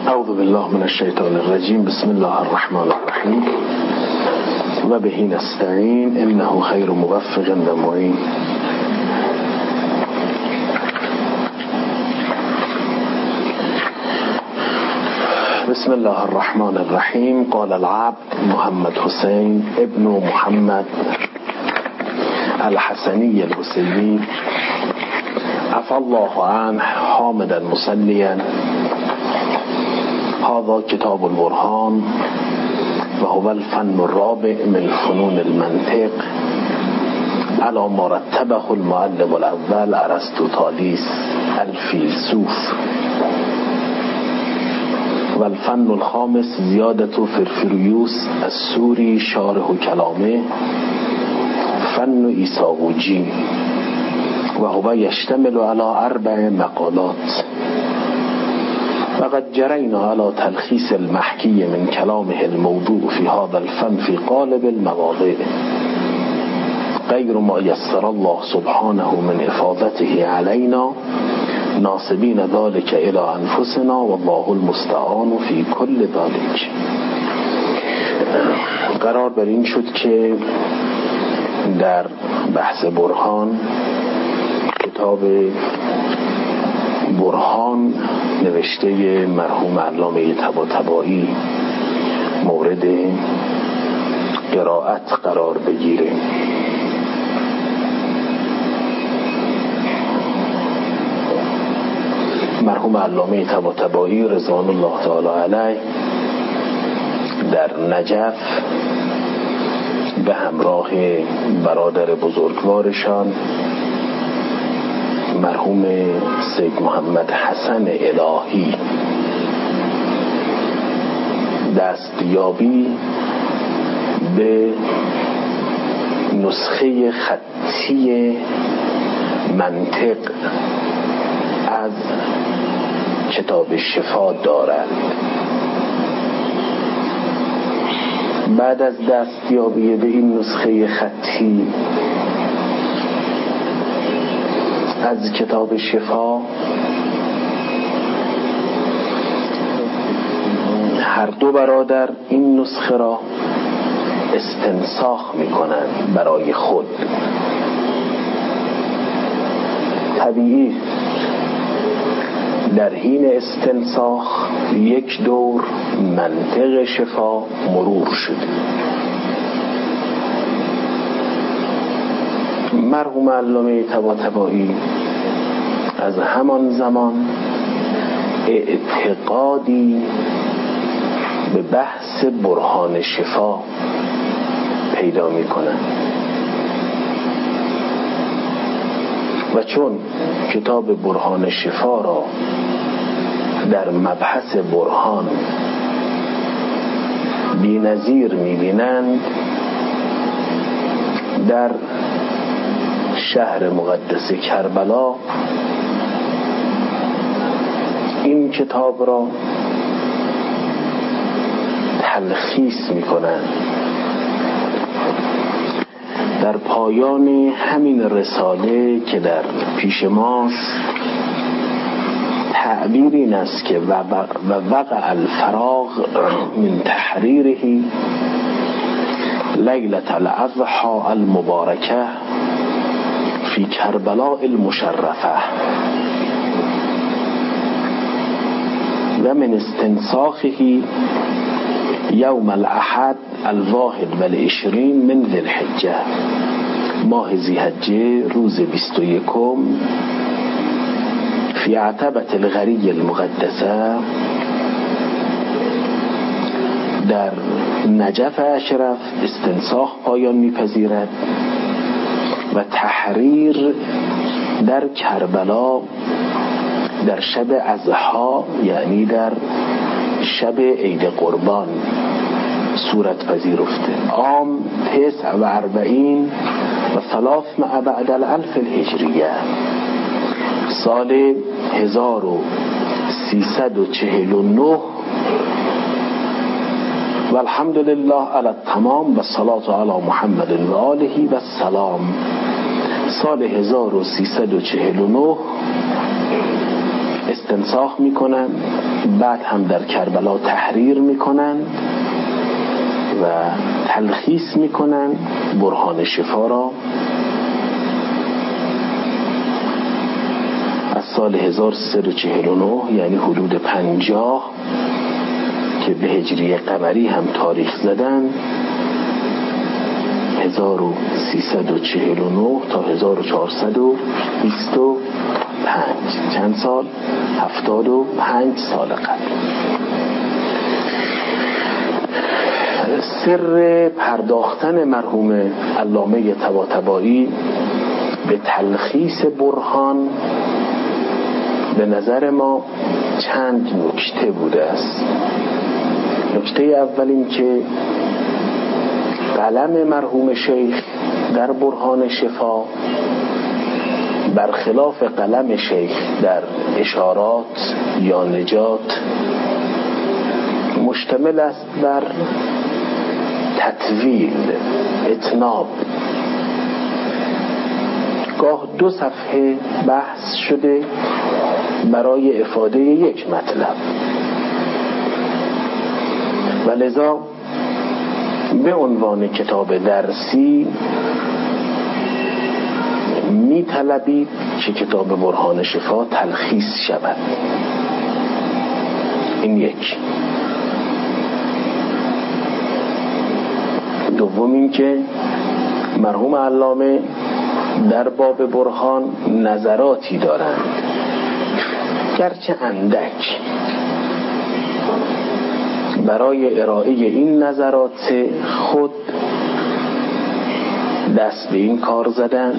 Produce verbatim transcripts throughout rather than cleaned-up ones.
اعوذ بالله من الشیطان الرجیم. بسم الله الرحمن الرحیم و به نستعین انه خیر موفق و معین. بسم الله الرحمن الرحیم. قال العبد محمد حسین ابن محمد الحسنی الحسینی عفا الله عنه حامدا مصلیا. هذا کتاب البرهان و هو الفن الرابع من فنون المنطق على ما رتبه المعلم الاول ارسطو طالیس الفیلسوف. و الفن الخامس زیادة فرفریوس السوری شارح کلامه فن ایساووجی و هو یشتمل على اربع مقالات. وقد جرينا على تلخيص المحكي من كلامه الموضوع في هذا الفن في قالب المواضع غير ما يسر الله سبحانه من إفاضته علينا ناصبين ذلك إلى أنفسنا والله المستعان في كل ذلك. قرار بر این شد که در بحث برهان، کتاب برهان نوشته مرحوم علامه طباطبایی مورد قرائت قرار بگیره. مرحوم علامه طباطبایی رضوان الله تعالی علیه در نجف به همراه برادر بزرگوارشان مرحوم سید محمد حسن الهی دستیابی به نسخه خطی منطق از کتاب شفا دارند. بعد از دستیابی به این نسخه خطی از کتاب شفا، هر دو برادر این نسخه را استنساخ می‌کنند برای خود. طبیعی در حین استنساخ یک دور منطق شفا مرور شده. مرحوم علامه طباطبایی از همان زمان اعتقادی به بحث برهان شفا پیدا می کنند و چون کتاب برهان شفا را در مبحث برهان بی نظیر می بینند، در شهر مقدس کربلا این کتاب را تلخیص می کنند. در پایان همین رساله که در پیش ماست تعبیر این است که و وقع الفراغ من تحریره لیلة الاضحى المبارکه فی کربلاء المشرفه و من استنساخه یوم الاحد الواحد والعشرین من ذی الحجه ماه ذی حجه روز بیست و یکم فی عتبة الغری المقدسه در نجف اشرف استنساخ پایان میپذیرد و تحریر در کربلا در شب اضحی یعنی در شب عید قربان صورت پذیرفته. عام تسع و اربعین و ثلاث مع بعد الالف الهجریه، سال هزار و سیصد و چهل و نه و الحمدلله علی التمام و صلات علی محمد و آله و السلام. سال هزار و سیصد و چهل و نه استنساخ میکنن بعد هم در کربلا تحریر میکنن و تلخیص میکنن برهان شفا را. از سال هزار و سیصد و چهل و نه یعنی حدود پنجاه که به هجری قمری هم تاریخ زدن، هزار و سیصد و چهل و نه تا هزار و چهارصد و بیست و پنج، چند سال؟ هفتاد و پنج سال قبل. سر پرداختن مرحوم علامه طباطبایی به تلخیص برهان به نظر ما چند نکته بوده است. نکته اول این که قلم مرحوم شیخ در برهان شفا برخلاف قلم شیخ در اشارات یا نجات مشتمل است بر تطویل، اتناب. گاه دو صفحه بحث شده برای افاده یک مطلب و لذا به عنوان کتاب درسی می طلبید که کتاب برهان شفا تلخیص شود. این یک. دوم این که مرحوم علامه در باب برهان نظراتی دارند، گرچه اندک. برای ارائه این نظرات خود دست به این کار زدند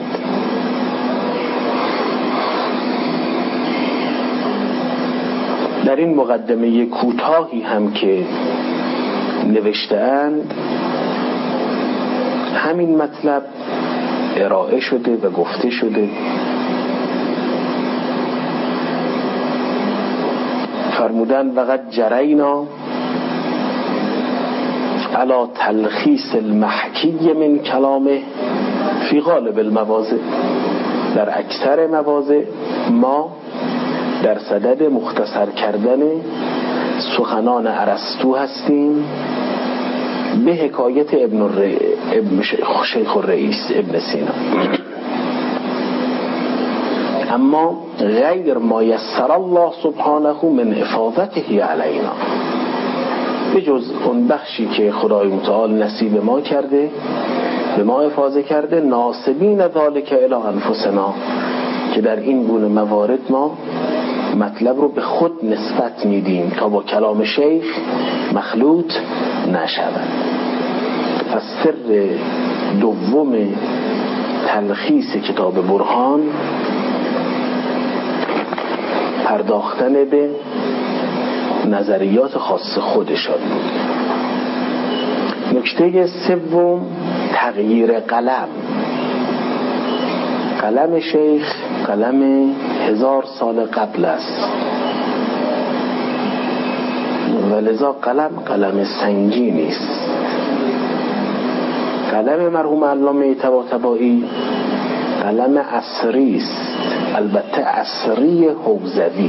در این مقدمه کوتاهی هم که نوشته‌اند همین مطلب ارائه شده و گفته شده. فرمودن وقد جرینا علی تلخیص المحکی من کلامه فی غالب المواضع. در اکثر مواضع ما در صدد مختصر کردن سخنان ارسطو هستیم به حکایت ابن, الر... ابن شیخ الرئیس ابن سینا، اما غیر ما یسر الله سبحانه من افاضته علینا، به جز اون بخشی که خدای متعال نصیب ما کرده، به ما افاضه کرده، ناسبین ذالک الی انفسنا، که در این گونه موارد ما مطلب رو به خود نسبت میدیم تا با کلام شیخ مخلوط نشود. پس سر دوم تلخیص کتاب برهان پرداختن به نظریات خاص خودشان بود. نکته سوم تغییر قلم. قلم شیخ قلم هزار سال قبل است و لذا قلم قلم سنگینی است. قلم مرحوم علامه طباطبایی قلم عصری است، البته عصری حوزوی،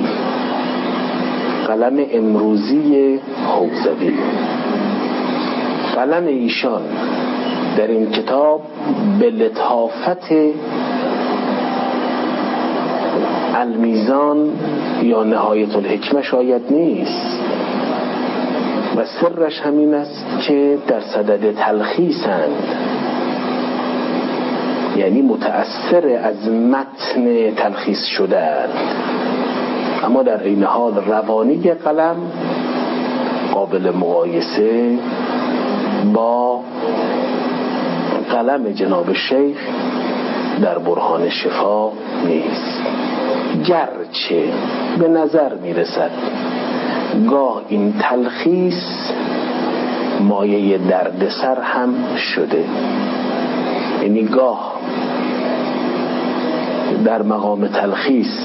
قلم امروزی حوزوی. قلم ایشان در این کتاب به لطافت المیزان یا نهایت الحکمه شاید نیست و سرش همین است که در صدد تلخیصند، یعنی متأثر از متن تلخیص شده‌اند، اما در این حال روانی قلم قابل مقایسه با قلم جناب شیخ در برهان شفا نیست. گرچه به نظر میرسد گاه این تلخیص مایه دردسر هم شده، یعنی گاه در مقام تلخیص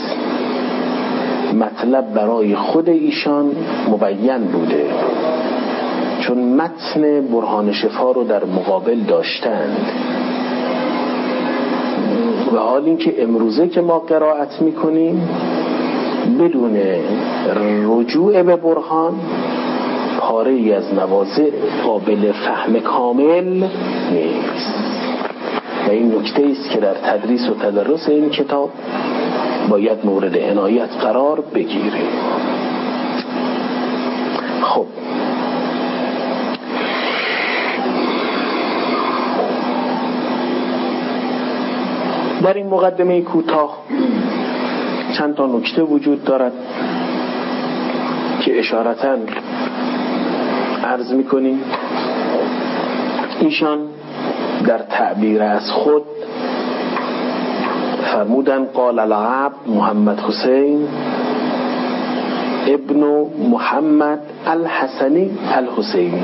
مطلب برای خود ایشان مبین بوده، چون متن برهان شفا رو در مقابل داشتند و حال این که امروزه که ما قرائت میکنیم بدون رجوع به برهان پاره ای از مواضع قابل فهم کامل نیست. و این نکته است که در تدریس و تدرس این کتاب باید مورد عنایت قرار بگیره. خب در این مقدمه کوتاه چند تا نکته وجود دارد که اشارتاً عرض می‌کنیم. ایشان در تعبیر از خود فرمودن قال العبد محمد حسین ابن محمد الحسنی الحسینی.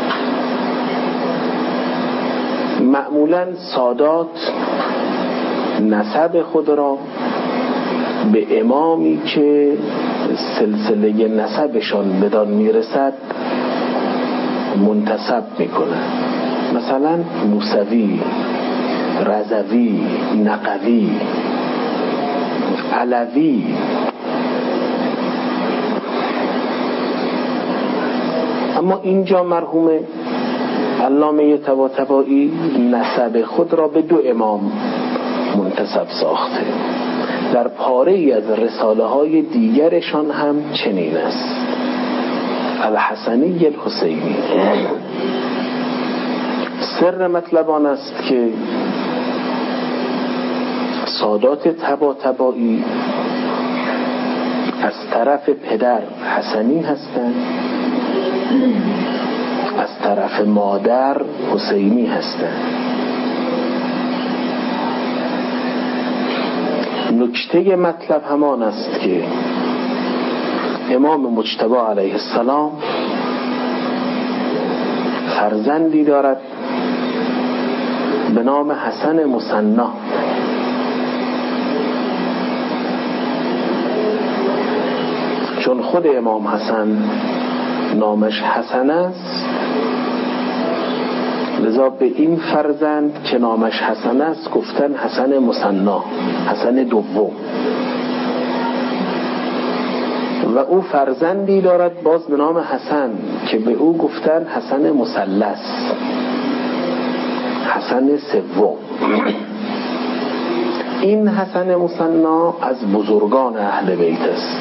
معمولاً سادات نسب خود را به امامی که سلسله نسبشان بدان میرسد منتسب میکنن، مثلا موسوی، رضوی، نقوی، علوی. اما اینجا مرحوم علامه طباطبایی نسب خود را به دو امام منتسب ساخته. در پاره ای از رساله های دیگرشان هم چنین است، الحسنی الحسینی. سر مطلب آن است که سادات طباطبایی از طرف پدر حسنی هستند، از طرف مادر حسینی هستند. نکته مطلب همان است که امام مجتبی علیه السلام فرزندی دارد به نام حسن مثنا. چون خود امام حسن نامش حسن است، لذا به این فرزند که نامش حسن است گفتن حسن مثنا، حسن دوم. و او فرزندی دارد باز به نام حسن که به او گفتن حسن مثلث، حسن سوم. این حسن مثنا از بزرگان اهل بیت است.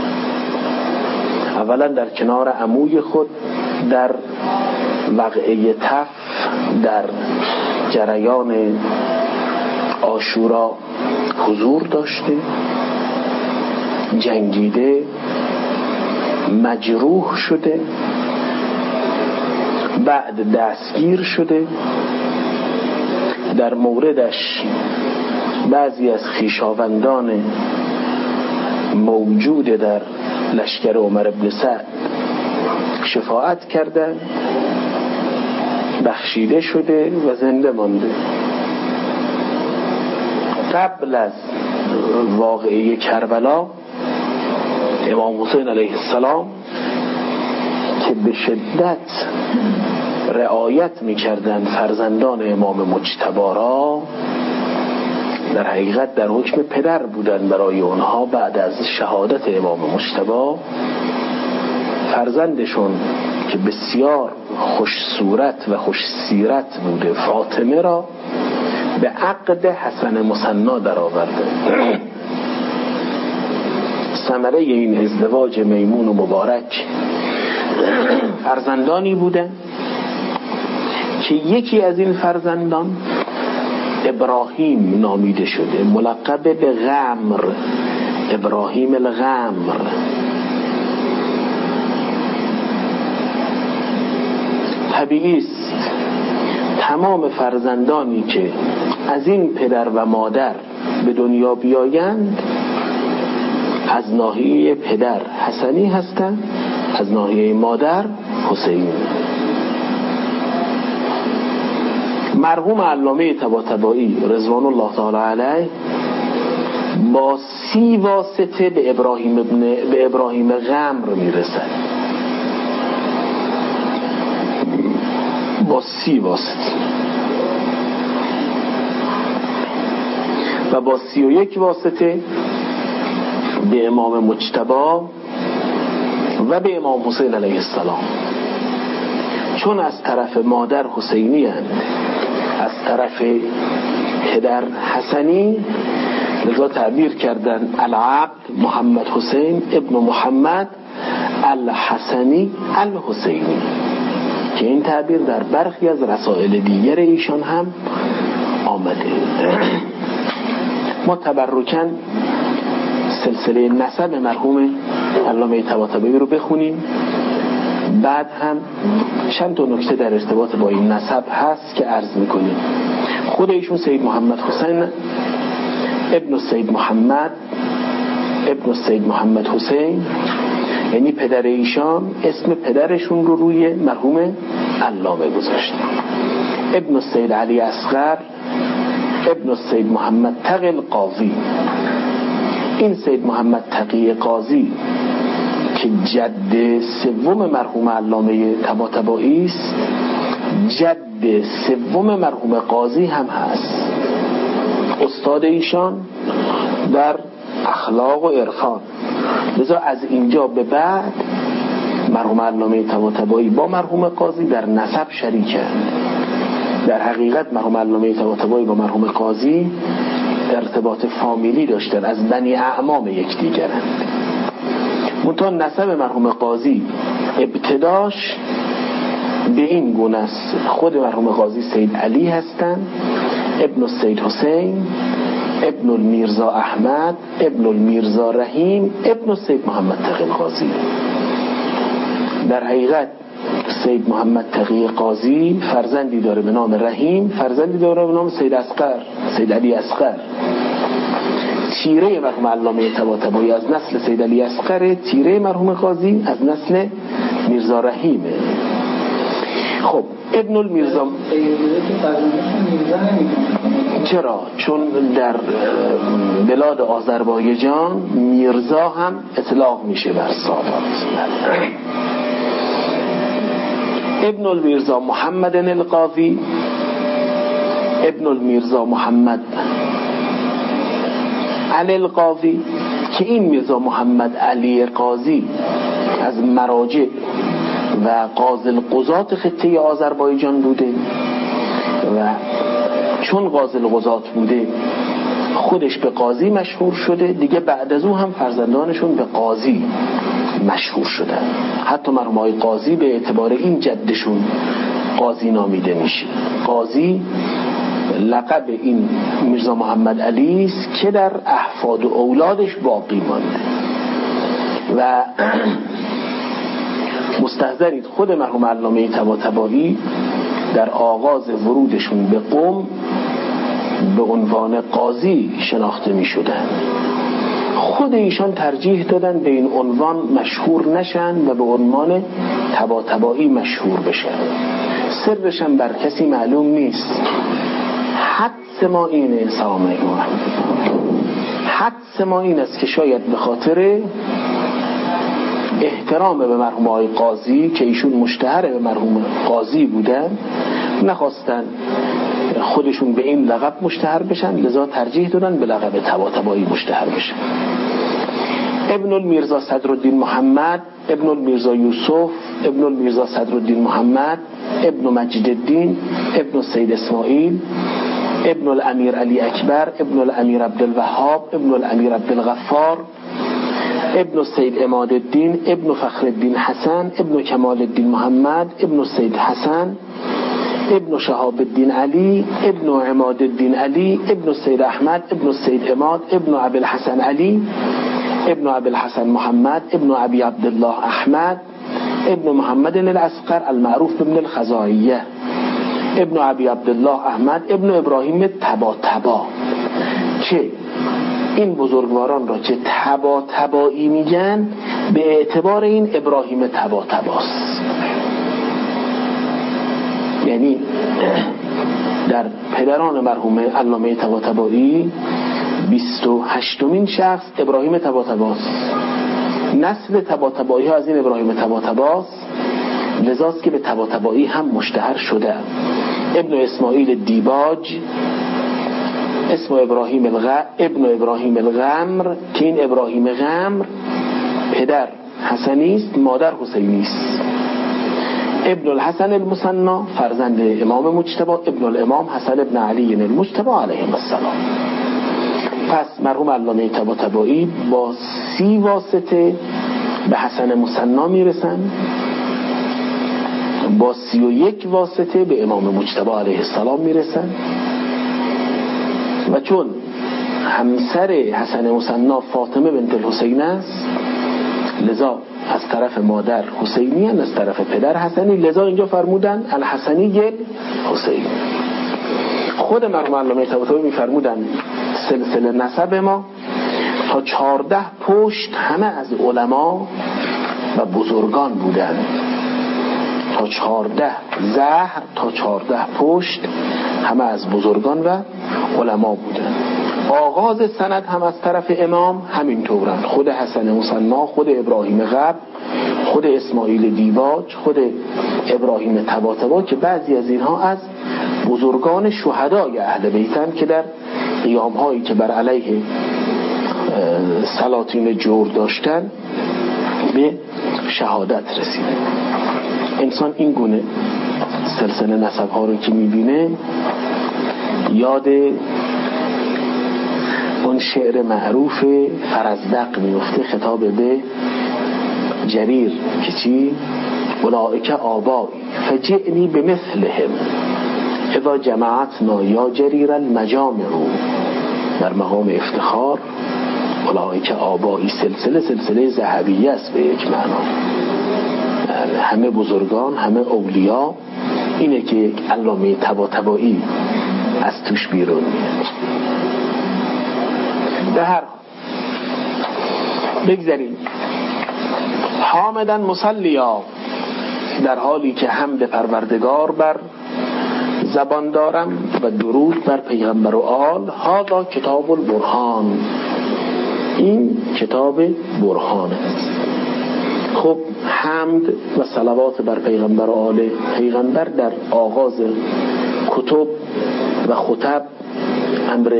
اولا در کنار عموی خود در وقعه تف در جریان عاشورا حضور داشته، جنگیده، مجروح شده، بعد دستگیر شده. در موردش بعضی از خویشاوندان موجود در لشکر عمر بن سعد شفاعت کردند، بخشیده شده و زنده مانده. قبل از واقعه کربلا امام حسین علیه السلام که به شدت رعایت می‌کردند فرزندان امام مجتبی را، در حقیقت در حکم پدر بودن برای اونها. بعد از شهادت امام مجتبی فرزندشون که بسیار خوش صورت و خوش سیرت بوده، فاطمه را به عقد حسن مثنا در آورده. ثمره این ازدواج میمون و مبارک فرزندانی بودن که یکی از این فرزندان ابراهیم نامیده شده، ملقب به غمر، ابراهیم الغمر. طبیعی است تمام فرزندانی که از این پدر و مادر به دنیا بیایند از ناحیه پدر حسنی هستند، از ناحیه مادر حسینی. مرحوم علامه طباطبایی رضوان الله تعالی علیه با سی واسطه به ابراهیم ابن به ابراهیم غمر میرسد، با سی واسطه، و با سی و یک واسطه به امام مجتبی و به امام حسین علیه السلام. چون از طرف مادر حسینی هستند، از طرف پدر حسنی، لذا تعبیر کردن العبد محمد حسین ابن محمد الحسنی الحسینی، که این تعبیر در برخی از رسائل دیگر ایشان هم آمده. ما تبرکن سلسله نسب مرحوم علامه طباطبایی رو بخونیم، بعد هم چند تا نکته در ارتباط با این نسب هست که عرض میکنیم. خود ایشون سید محمد حسین ابن سید محمد ابن سید محمد حسین، یعنی پدر ایشان اسم پدرشون رو روی مرحوم علامه گذاشتن. ابن سید علی اصغر ابن سید محمد تقی القاضی. این سید محمد تقی قاضی که جد سوم مرحوم علامه طباطبایی است، جد سوم مرحوم قاضی هم هست، استاد ایشان در اخلاق و عرفان. لذا از اینجا به بعد مرحوم علامه طباطبایی با مرحوم قاضی در نسب شریکند. در حقیقت مرحوم علامه طباطبایی با مرحوم قاضی ارتباط فامیلی داشتن، از بنی اعمام یکدیگرند. منتها نسب مرحوم قاضی ابتداش به این گونه است. خود مرحوم قاضی سید علی هستند، ابن السید حسین ابن المیرزا احمد ابن المیرزا رحیم ابن السید محمد تقی قاضی. در حقیقت سید محمد تقی قاضی فرزندی داره به نام رحیم، فرزندی داره به نام سید اصغر، سید علی اصغر. تیره مرحوم علامه طباطبایی از نسل سید علی اصغر، تیره مرحوم قاضی از نسل میرزا رحیمه. خب ابن المیرزا چرا؟ چون در بلاد آذربایجان میرزا هم اطلاق میشه بر سادات. ابن المیرزا محمد القاضی ابن المیرزا محمد علی القاضی، که این میرزا محمد علی قاضی از مراجع و قاضی القضات خطه آذربایجان بوده و چون قاضی القضات بوده خودش به قاضی مشهور شده دیگه. بعد از او هم فرزندانشون به قاضی مشهور شدن. حتی مرحوم آقای قاضی به اعتبار این جدشون قاضی نامیده میشه. قاضی لقب این میرزا محمد علی است که در احفاد و اولادش باقی مانده. و مستحضرید خود مرحوم علامه طباطبایی در آغاز ورودشون به قم به عنوان قاضی شناخته می شدن. خود ایشان ترجیح دادن به این عنوان مشهور نشن و به عنوان طباطبایی مشهور بشن. سرشم بر کسی معلوم نیست. حدس ما اینه، سلام علیکم، حدس ما این است که شاید به خاطر احترام به مرحوم آقای قاضی که ایشون مشتهر به مرحوم قاضی بودن نخواستن خودشون به این لقب مشتهر بشن، لذا ترجیح دادن به لقب طباطبایی مشتهر بشن. ابن المیرزا صدرالدین محمد ابن المیرزا یوسف ابن المیرزا صدرالدین محمد ابن مجد الدین ابن السید اسماعیل ابن الامیر علی اکبر ابن الامیر عبدالوهاب ابن الامیر عبدالغفار ابن السید عماد الدین ابن فخر الدین حسن ابن کمال الدین محمد ابن السید حسن ابن شهاب الدین علی ابن عماد الدین علی ابن السید احمد ابن السید عماد ابن ابی الحسن علی ابن ابی الحسن محمد ابن ابی عبدالله احمد ابن محمد الاصغر المعروف ابن الخزاعیه ابن ابی عبدالله احمد ابن ابراهیم طباطبا، که این بزرگواران را که طباطبایی میگن به اعتبار این ابراهیم طباطباست. یعنی در پدران مرحوم علامه طباطبایی بیست و هشتمین شخص ابراهیم طباطباست. نسل طباطبایی ها از این ابراهیم طباطباست، لذاست که به طباطبایی هم مشتهر شده. ابن اسماعیل دیباج اسم ابراهیم الغ... ابن ابراهیم الغمر که این ابراهیم غمر پدر حسنی است، مادر حسینی است. ابن الحسن المثنی فرزند امام مجتبی ابن الامام حسن ابن علی المجتبی علیهم السلام. پس مرحوم علامه طباطبایی با سی واسطه به حسن مثنی میرسن، با سی و یک واسطه به امام مجتبی علیه السلام میرسن و چون همسر حسن مثنی فاطمه بنت الحسین است، لذا از طرف مادر حسینی هست، از طرف پدر حسنی، لذا اینجا فرمودن الحسنی گل حسین. خود مرحوم علامه طباطبایی میفرمودن سلسله نسب ما تا چهارده پشت همه از علما و بزرگان بودن، تا چهارده زهر تا چهارده پشت همه از بزرگان و علما بودن. آغاز سند هم از طرف امام همین طورن، خود حسن مثنی، خود ابراهیم غب، خود اسماعیل دیباج، خود ابراهیم طباطبایی که بعضی از اینها از بزرگان شهدای اهل بیتن که در قیام هایی که بر علیه سلاطین جور داشتن به شهادت رسیده. انسان این گونه سلسله نسب ها رو که میبینه یاد اون شعر معروف فرزدق میفته خطاب به جریر که چی؟ اولئک آبایی فجئنی بمثلهم اذا جماعتنا یا جریر المجامع. در مقام افتخار اولئک آبایی، سلسله سلسله ذهبیه است به یک معنا، همه بزرگان، همه اولیاء. اینه که علامه طباطبایی از توش بیرون میاد. به هر حال بگذاریم. حامدن مسلیا، در حالی که حمد پروردگار بر زبان دارم و درود بر پیغمبر و آل. هذا کتاب البرهان، این کتاب برهان است. خب حمد و صلوات بر پیغمبر و آل پیغمبر در آغاز کتب و خطب امر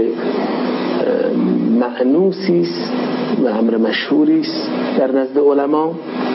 معنوسی است و امر مشهوری است در نزد علما.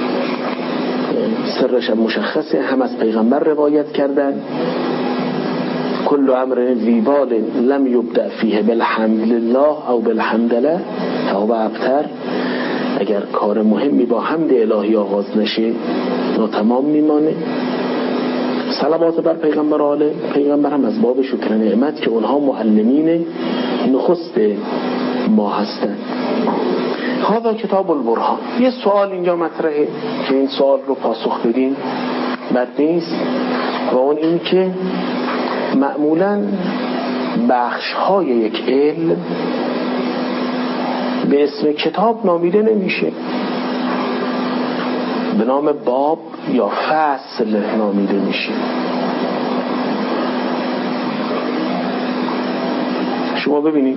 سرش هم مشخصه، هم از پیغمبر روایت کردن. کل امر ذیبال لم یبدأ فیه بالحمد لله او بالحمد له فهو ابتر. اگر کار مهمی با حمد الهی آغاز نشه ناتمام میمانه. صلوات بر پیغمبر آل پیغمبر هم از باب شکر نعمت که اونها معلمین نخست ما هستند. هذا کتاب البرهان. یه سوال اینجا مطرحه که این سوال رو پاسخ بدین بد نیست، و اون این که معمولاً بخش های یک علم به اسم کتاب نامیده نمیشه، به نام باب یا فصل نامیده میشه. شما ببینید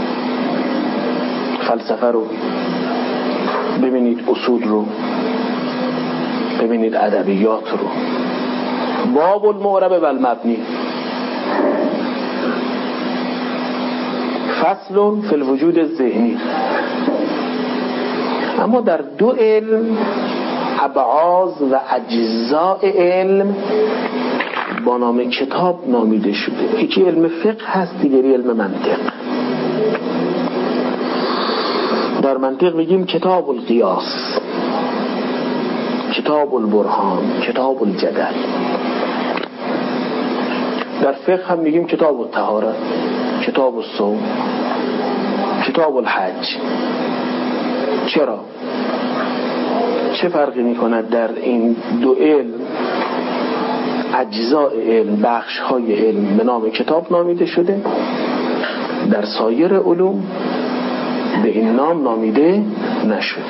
فلسفه رو، ببینید اصول رو، ببینید ادبیات رو. باب المعرب و المبنی، فصل فی الوجود الذهنی. اما در دو علم ابعاض و اجزاء علم با نام کتاب نامیده شده. یکی علم فقه هست، دیگری علم منطق. در منطق میگیم کتاب القیاس، کتاب البرهان، کتاب الجدل. در فقه هم میگیم کتاب الطهارت، کتاب الصوم، کتاب الحج. چرا؟ چه فرقی میکند در این دو علم اجزاء علم، بخش های علم به نام کتاب نامیده شده، در سایر علوم به این نام نامیده نشده؟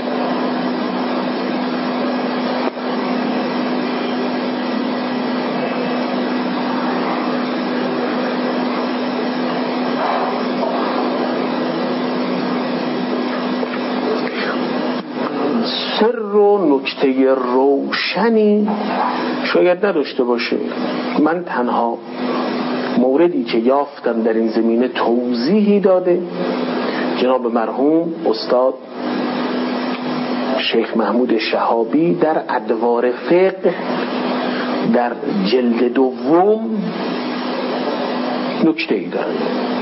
سر و نکته روشنی شاید نداشته باشه. من تنها موردی که یافتم در این زمینه توضیحی داده جناب مرحوم استاد شیخ محمود شهابی در ادوار فقه در جلد دوم نکته ای دارن.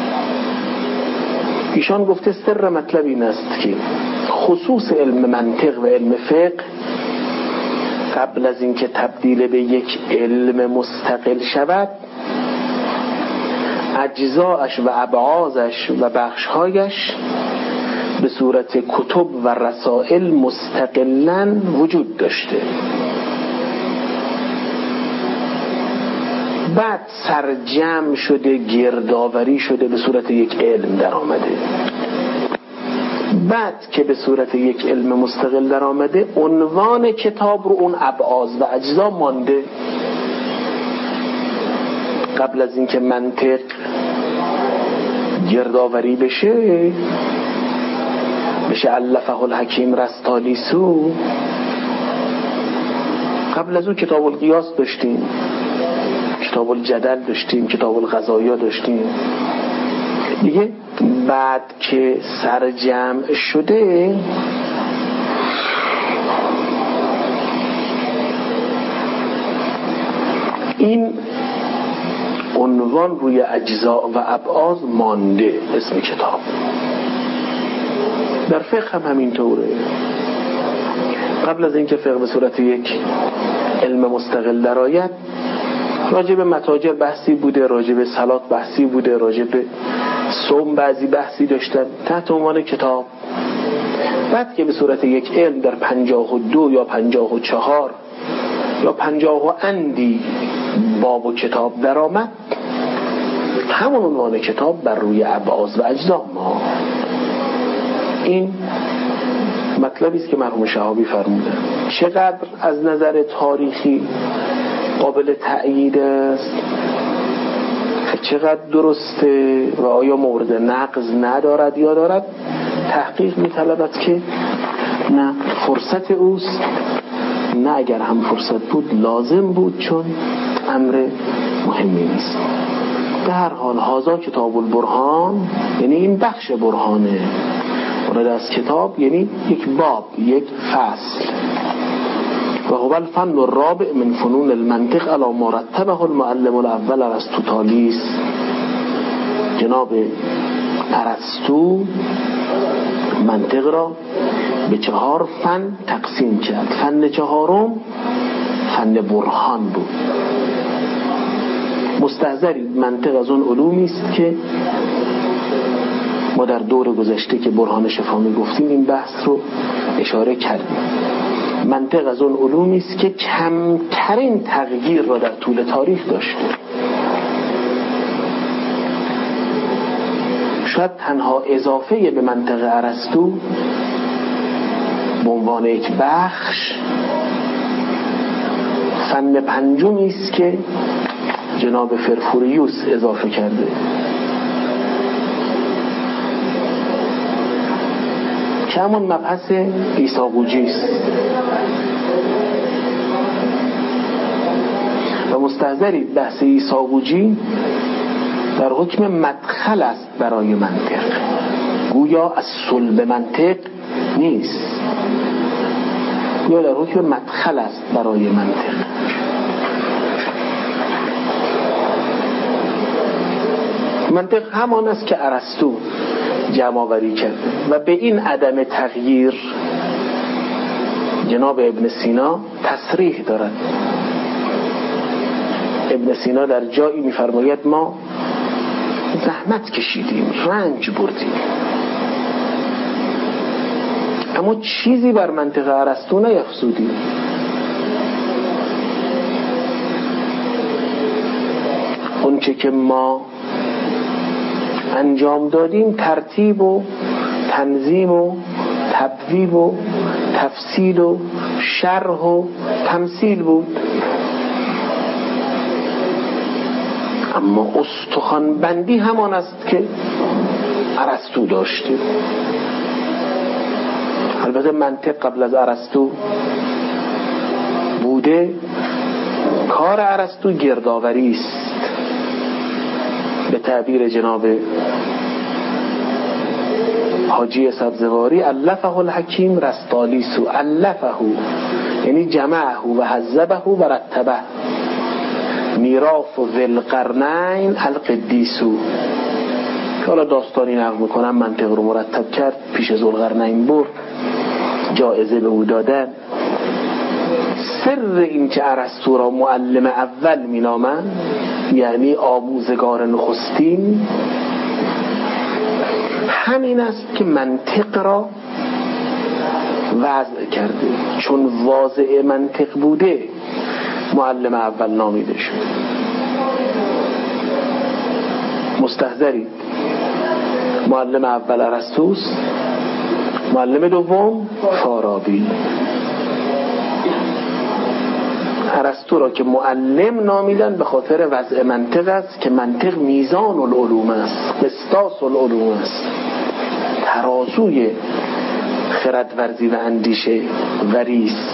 ایشان گفته سر مطلب این است که خصوص علم منطق و علم فقه قبل از اینکه تبدیل به یک علم مستقل شود اجزاش و ابعازش و بخشهایش به صورت کتب و رسائل مستقلاً وجود داشته، بعد سرجم شده، گردآوری شده، به صورت یک علم در آمده. بعد که به صورت یک علم مستقل در آمده عنوان کتاب رو اون ابعاض و اجزا مانده. قبل از اینکه منطق گردآوری بشه بشه علفه الحکیم رستالیسو، قبل از اون کتاب القیاس داشتیم، کتاب الجدل داشتیم، کتاب القضایا داشتیم دیگه. بعد که سرجم شده این عنوان روی اجزا و ابعاض مانده، اسم کتاب. در فقه هم همینطوره. قبل از اینکه فقه به صورت یک علم مستقل درآید راجع به متاجر بحثی بوده، راجع به صلات بحثی بوده، راجع به صوم بعضی بحثی داشتن تحت عنوان کتاب. بعد که به صورت یک علم در پنجاه و دو یا پنجاه و چهار یا پنجاه و اندی باب و کتاب در آمد، همون عنوان کتاب بر روی ابعاض و اجزا ما. این مطلبی است که مرحوم شهابی فرمودن. چقدر از نظر تاریخی قابل تأیید است، چقدر درسته و آیا مورد نقض ندارد یا دارد، تحقیق می‌طلبد که نه فرصت اوست، نه اگر هم فرصت بود لازم بود، چون امر مهمی نیست. در هر حال هازا کتاب البرهان، یعنی این بخش برهانه مراد از کتاب، یعنی یک باب، یک فصل. و هو الفن الرابع من فنون المنطق علی ما رتبه المعلم الاول ارسطوطالیس. جناب ارسطو منطق را به چهار فن تقسیم کرد. فن چهارم فن برهان بود. مستحضرید منطق از اون علومی است که ما در دور گذشته که برهان شفا گفتیم این بحث رو اشاره کردیم. منطق از اون علومی است که کمترین تغییر را در طول تاریخ داشته. شاید تنها اضافه به منطق ارسطو به عنوان یک بخش فن پنجمی است که جناب فرفوریوس اضافه کرده، که همون مبحث ایساقوجی است و مستحضرید بحث ایساقوجی در حکم مدخل است برای منطق، گویا از صلب منطق نیست، گویا در حکم مدخل است برای منطق. منطق همان است که ارسطو جمع آوری کرده و به این عدم تغییر جناب ابن سینا تصریح دارد. ابن سینا در جایی می‌فرماید ما زحمت کشیدیم، رنج بردیم، اما چیزی بر منطق ارسطو نیفزودیم. اون چه که ما انجام دادیم ترتیب و تنظیم و تبویب و تفصیل و شرح و تمثیل بود، اما استخوان بندی همان است که ارسطو داشته. البته منطق قبل از ارسطو بوده، کار ارسطو گردآوری است، به تعبیر جناب حاجی سبزواری الفه الحکیم رستالیسو، الفه یعنی جمعه و حذبه و رتبه، میراث ذوالقرنین القدیسو. که حالا داستانی نقل میکنم منطق رو مرتب کرد، پیش ذوالقرنین برد، جایزه به او دادن. سر این که ارسطو را معلم اول مینامند، یعنی آموزگار نخستین، همین است که منطق را وضع کرده. چون واضع منطق بوده معلم اول نامیده شد. مستحضرید، معلم اول ارسطوست، معلم دوم فارابی. ارسطو را که معلم نامیدن به خاطر وضع منطق است که منطق میزان العلوم است، قسطاس العلوم است، ترازوی خردورزی و اندیشه وریست.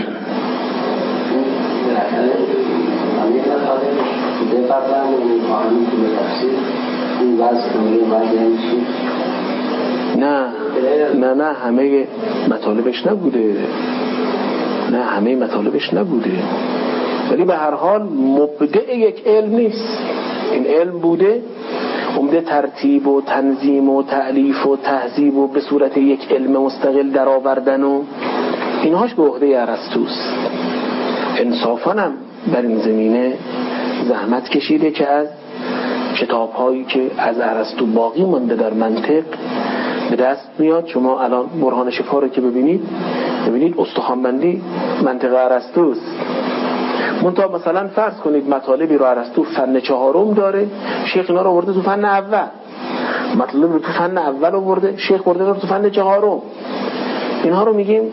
نه نه نه همه مطالبش نبوده، نه همه مطالبش نبوده، ولی به هر حال مبدع یک علم نیست. این علم بوده، عمده ترتیب و تنظیم و تألیف و تهذیب و به صورت یک علم مستقل در آوردن و اینهاش به عهده ارسطوست. انصافاً هم در این زمینه زحمت کشیده که از کتاب‌هایی که از ارسطو باقی مانده در منطق به دست میاد. شما الان برهان شفا رو که ببینید، ببینید استخوان‌بندی منطق ارسطوست. منتها مثلا فرض کنید مطالبی رو ارسطو فن چهارم داره، شیخ اینا رو آورده تو فن اول، مطلب رو تو فن اول آورده، شیخ برده رو تو فن چهارم. اینها رو میگیم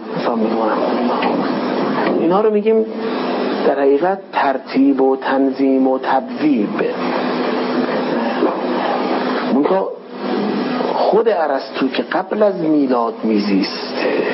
اینها رو میگیم در حقیقت ترتیب و تنظیم و تبویب. منتها خود ارسطو که قبل از میلاد میزیست،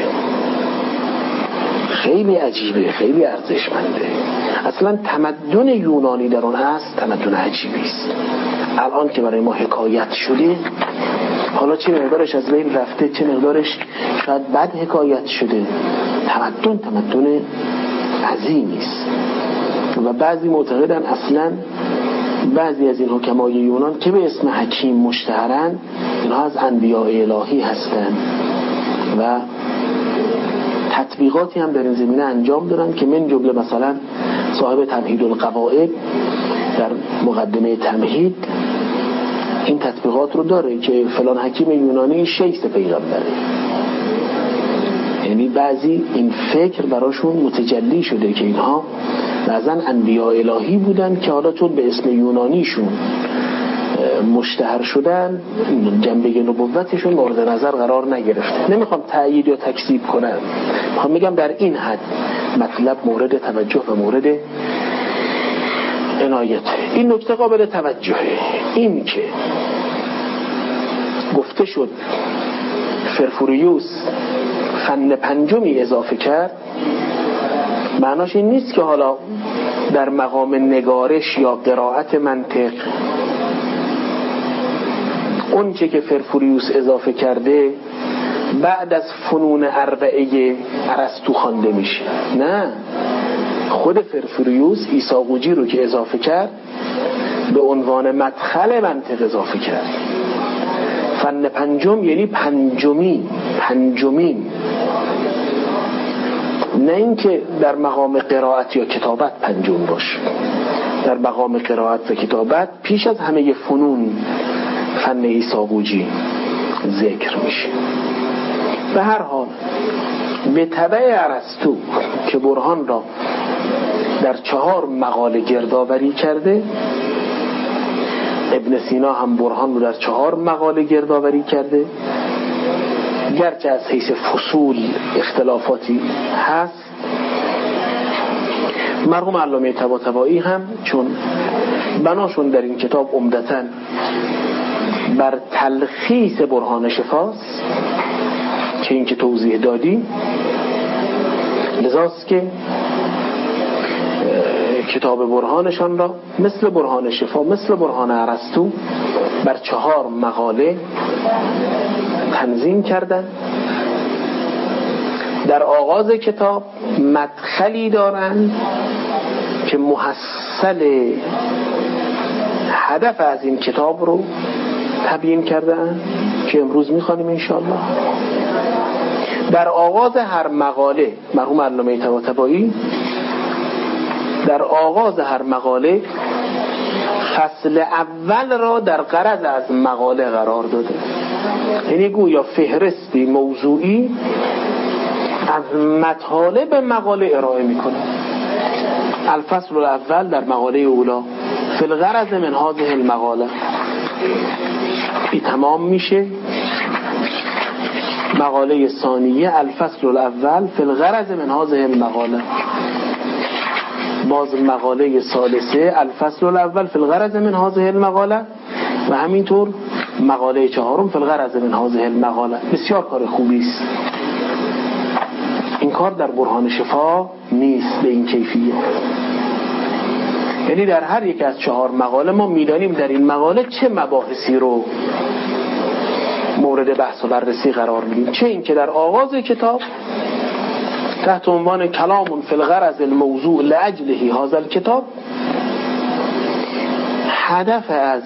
خیلی عجیبه، خیلی ارزشمنده. اصلا تمدن یونانی در اون است تمدن عجیبی است. الان که برای ما حکایت شده، حالا چه مقدارش از بین رفته، چه مقدارش شاید بد حکایت شده، تمدن تمدن عظیمی است. و بعضی معتقدن اصلا بعضی از این حکمای یونان که به اسم حکیم مشتهرن، اینها از انبیاء الهی هستند و تطبیقاتی هم در این زمینه انجام دادن که من جمله مثلا صاحب تمهید القواعد در مقدمه تمهید این تطبیقات رو داره که فلان حکیم یونانی شیست پیغمبره. یعنی بعضی این فکر براشون متجلی شده که اینها بعضن انبیاء الهی بودن که حالا چون به اسم یونانیشون مشتهر شدن، جنبه نبوتشون مورد نظر قرار نگرفت. نمیخوام تأیید یا تکذیب کنم، میخوام میگم در این حد مطلب مورد توجه و مورد عنایت. این نکته قابل توجهه. این که گفته شد فرفوریوس فن پنجمی اضافه کرد، معناش این نیست که حالا در مقام نگارش یا قرائت منطق اون چه که فرفوریوس اضافه کرده بعد از فنون اربعه ارسطو خوانده میشه. نه، خود فرفوریوس ایساقوجی رو که اضافه کرد به عنوان مدخل منطق اضافه کرد. فن پنجم یعنی پنجمی، پنجمین، نه اینکه در مقام قرائت یا کتابت پنجم باشه. در مقام قرائت و کتابت پیش از همه فنون فن ایساقوجی ذکر میشه. به هر حال به تبع ارسطو که برهان را در چهار مقاله گردآوری کرده، ابن سینا هم برهان رو در چهار مقاله گردآوری کرده، گرچه از حیث فصول اختلافاتی هست. مرحوم علامه طباطبایی هم چون بناشون در این کتاب عمدتاً بر تلخیص برهان شفاست که این که توضیح دادیم، لذاست که کتاب برهانشان را مثل برهان شفا، مثل برهان ارسطو بر چهار مقاله تنظیم کردند. در آغاز کتاب مدخلی دارند که محصل هدف از این کتاب رو تبیین کردن که امروز میخوانیم انشاءالله. در آغاز هر مقاله مرحوم علامه طباطبایی در آغاز هر مقاله فصل اول را در غرض از مقاله قرار داده، یعنی گویا فهرستی موضوعی از مطالب مقاله ارائه میکنه. الفصل الاول در مقاله اولا فی الغرض من هذه المقاله، این تمام میشه. مقاله ثانیه الفصل الاول فی الغرض من هذه المقاله، باز مقاله ثالثه الفصل الاول فی الغرض من هذه المقاله، و همینطور مقاله چهارم فی الغرض من هذه المقاله. بسیار کار خوبی است. این کار در برهان شفا نیست به این کیفیت. یعنی در هر یک از چهار مقاله ما میدانیم در این مقاله چه مباحثی رو مورد بحث و بررسی قرار میدیم، چه این که در آغاز کتاب تحت عنوان کلام فی الغرض الموضوع لاجله هذا الکتاب هدف از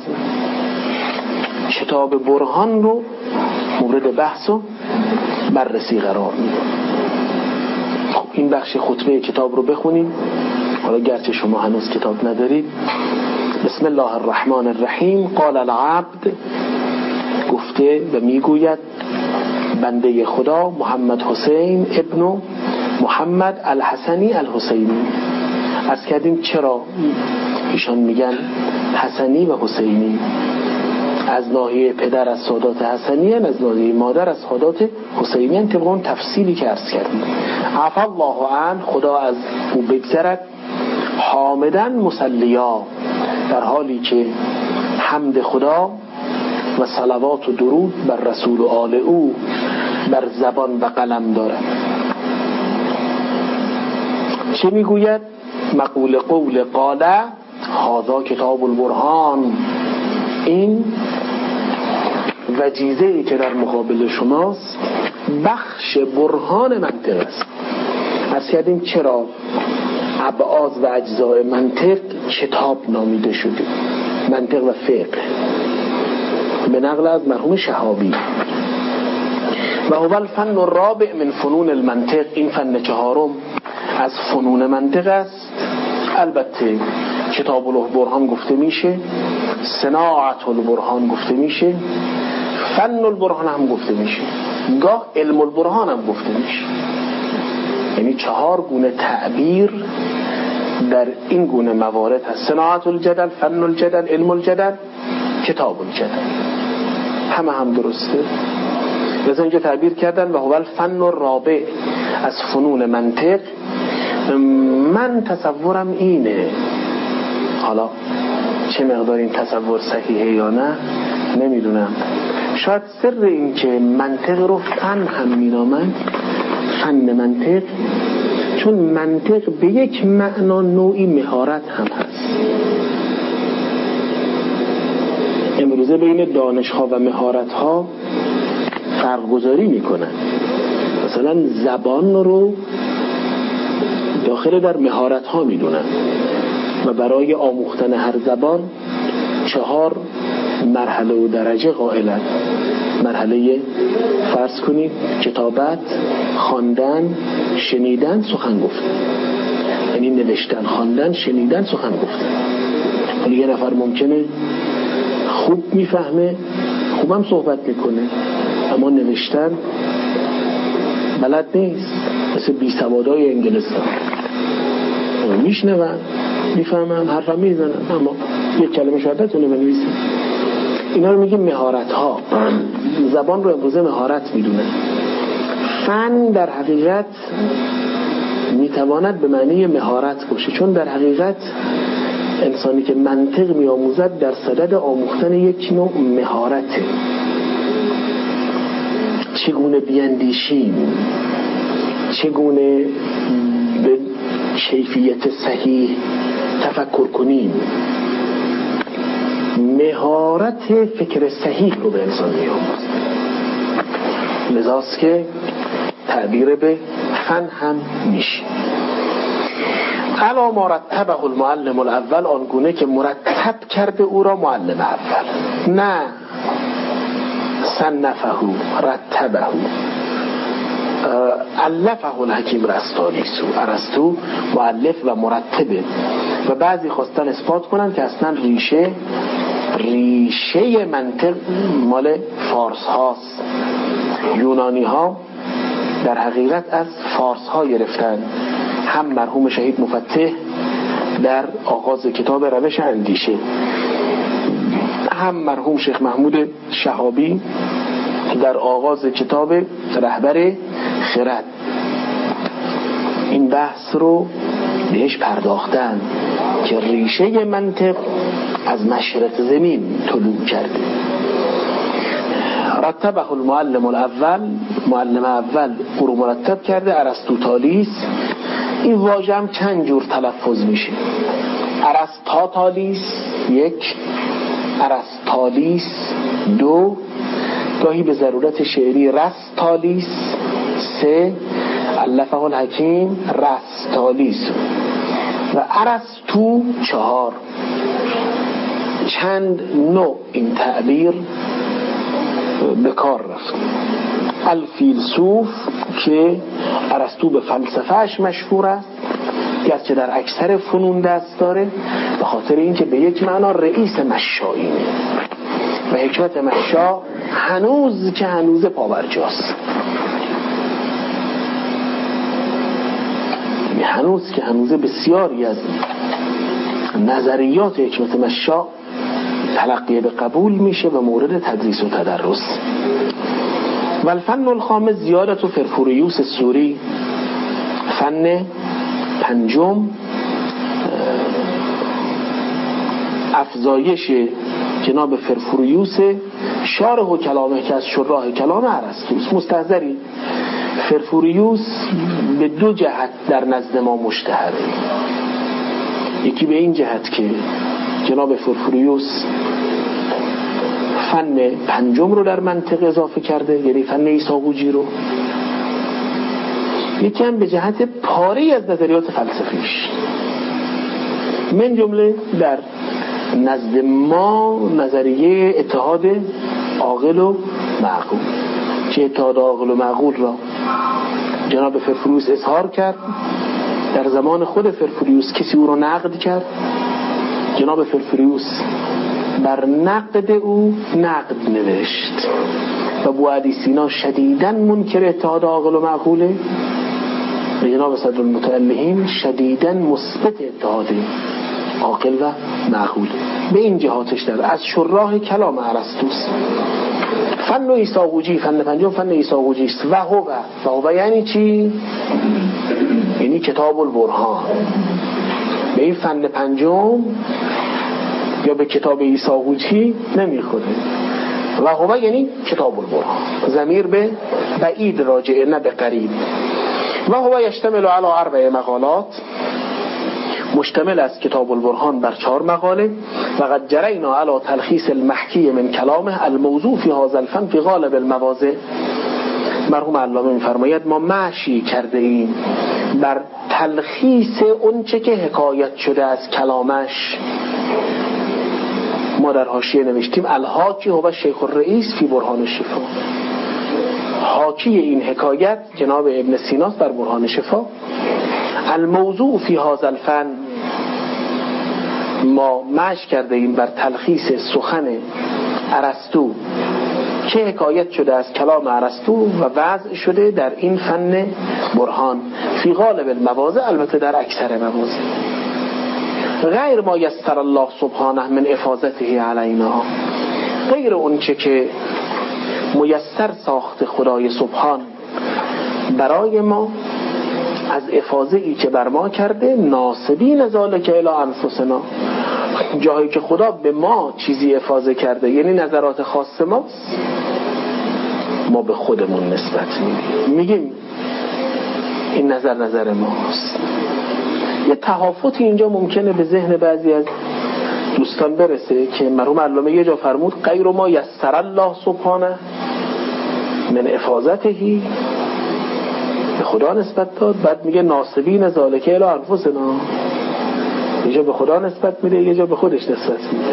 کتاب برهان رو مورد بحث و بررسی قرار میدیم. خب این بخش خطبه کتاب رو بخونیم. حالا گرچه شما هنوز کتاب ندارید. بسم الله الرحمن الرحیم. قال العبد، گفته و میگوید بنده خدا محمد حسین ابن محمد الحسنی الحسینی. از کردیم چرا ایشان میگن حسنی و حسینی؟ از ناحیه پدر از سادات حسنی، از ناحیه مادر از سادات حسینی، طبق اون تفصیلی که عرض کردیم. عفا الله عنه، خدا از او بگذرد. حامدن مسلیا، در حالی که حمد خدا و صلوات و درود بر رسول و آل او بر زبان و قلم دارد. چه میگوید؟ مقول قول قاله هذا کتاب البرهان. این وجیزه‌ای که در مقابل شماست بخش برهان منطق است. از کردیم چرا ابعاد و اجزای منطق کتاب نامیده شده، منطق و فقه، به نقل از مرحوم شهابی. و هو الفن الرابع من فنون المنطق، این فن چهارم از فنون منطق است. البته کتاب البرهان گفته میشه، صناعت البرهان گفته میشه، فن البرهان هم گفته میشه، گاه علم البرهان هم گفته میشه. یعنی چهار گونه تعبیر در این گونه موارد هست: صناعت الجدل، فن الجدل، علم الجدل، کتاب الجدل. همه هم درسته. لذا اینجا تعبیر کردن و هو الفن الرابع از فنون منطق. من تصورم اینه، حالا چه مقدار این تصور صحیحه یا نه نمیدونم. شاید سر این که منطق رو فن هم مینامن، فن منطق، چون منطق به یک معنا نوعی مهارت هم هست. امروزه بین دانش‌ها و مهارت‌ها فرق گذاری میکنن. مثلا زبان رو داخل در مهارت‌ها میدونن و برای آموختن هر زبان چهار مرحله و درجه قائلن. مرحله فرض کنید کتابت، خواندن، شنیدن، سخن گفتن. یعنی نوشتن، خواندن، شنیدن، سخن گفتن. حالا یه نفر ممکنه خوب میفهمه، خوبم صحبت میکنه، اما نوشتن بلد نیست، مثل بی سوادای انگلستان. میشنون، میفهمن، حرفم میزنن، اما یک کلمه شاید بتونه بنویسه. اینا رو میگیم مهارت ها. زبان رو امروزه مهارت میدونه. فن در حقیقت میتواند به معنی مهارت باشه، چون در حقیقت انسانی که منطق میآموزد در صدد آموختن یک نوع مهارته. چگونه بیاندیشیم، چگونه به کیفیت صحیح تفکر کنیم، مهارت فکر صحیح رو به انسان می‌آموزه. لذاست که تعبیر به فن هم میشه. علا مرتبه المعلم الاول، آنگونه که مرتب کرده او را معلم اول، نه صنفه رتبه الفه الحکیم رستالیسو. ارسطو مؤلف و مرتبه و بعضی خواستن اثبات کنن که اصلا ریشه ریشه منطق مال فارس هاست. یونانی ها در حقیقت از فارس ها گرفتن. هم مرحوم شهید مفتح در آغاز کتاب روش اندیشه، هم مرحوم شیخ محمود شهابی در آغاز کتاب رهبر خرد این بحث رو بهش پرداختن که ریشه منطق از مشرق زمین طلوع کرده. رتبه المعلم الاول، معلم اول او رو مرتب کرده. ارسطوطالیس، این واژه هم چند جور تلفظ میشه. ارسطاطالیس یک، ارسطالیس دو، گاهی به ضرورت شعری رستالیس سه، الفه الحکیم رستالیس و ارسطو چهار. چند نوع این تعبیر به کار رفت. الفیلسوف که ارسطو به فلسفهش مشهور است، گرچه در اکثر فنون دست داره، به خاطر اینکه به یک معنا رئیس مشایینه و حکمت مشا هنوز که هنوز پاورجاست. هنوز که هنوز بسیاری از نظریات حکمت مشا تلقی به قبول میشه و مورد تدریس و تدرس. و الفن الخامس زیادت و فرفوریوس سوری، فن پنجم افزایش جناب فرفوریوس شارح و کلامه که از شراح کلام ارسطوست. مستحضری فرفوریوس به دو جهت در نزد ما مشتهره. یکی به این جهت که جناب فرفوریوس فن پنجم رو در منطق اضافه کرده، یعنی فن ایساقوجی رو. یکی هم به جهت پاره از نظریات فلسفیش، من جمله در نزد ما نظریه اتحاد عاقل و معقول، که اتحاد عاقل و معقول را جناب فرفوریوس اظهار کرد. در زمان خود فرفوریوس کسی او را نقد کرد، جناب فرفوریوس بر نقد او نقد نوشت و بوعدی سینا شدیداً منکر اتحاد عاقل و معقوله و جناب صدر المتعلهین شدیداً مثبت اتحاد عاقل و معقوله. به این جهاتش در از شراح کلام ارسطوست. فن ایساقوجی، فن پنجم فن ایساقوجی است. و هو و هو یعنی چی؟ یعنی کتاب البرهان. به این فن پنجم یا به کتاب ایساقوجی نمیخوره. و هو یعنی کتاب البرهان، ضمیر به بعید راجعه نه به قریب. و هو یشتمل علی اربع مقالات، مشتمل از کتاب البرهان بر چهار مقاله. و قد جرینا علی تلخیص المحکی من کلامه الموضوع فی هذا الفن فی غالب المواضع. مرحوم علامه می‌فرماید ما مشی کرده ایم بر تلخیص اون چه که حکایت شده از کلامش. ما در حاشیه نوشتیم الحاکی هو شیخ الرئیس فی برهان الشفا. حاکی این حکایت جناب ابن سینا در برهان شفا. الموضوع فی هذا الفن، ما مشی کرده ایم بر تلخیص سخن ارسطو که حکایت شده از کلام ارسطو و وضع شده در این فن برهان فی غالب المواضع، البته در اکثر مواضع. غیر ما یسر الله سبحانه من افاضته علینا، غیر اون چه که میسر ساخت خدای سبحان برای ما از افاضه‌ای که بر ما کرده. ناسبین ذالک الی انفسنا، جایی که خدا به ما چیزی افاضه کرده یعنی نظرات خاص ماست، ما به خودمون نسبت میدیم، میگیم این نظر نظر ماست. یه تهافتی اینجا ممکنه به ذهن بعضی از دوستان برسه که مرحوم علامه یه جا فرمود غیر ما یسر الله سبحانه من افاظتهی، به خدا نسبت داد، بعد میگه ناصبین ذالک الی انفسنا، یه جا به خدا نسبت میده یه جا به خودش نسبت میده.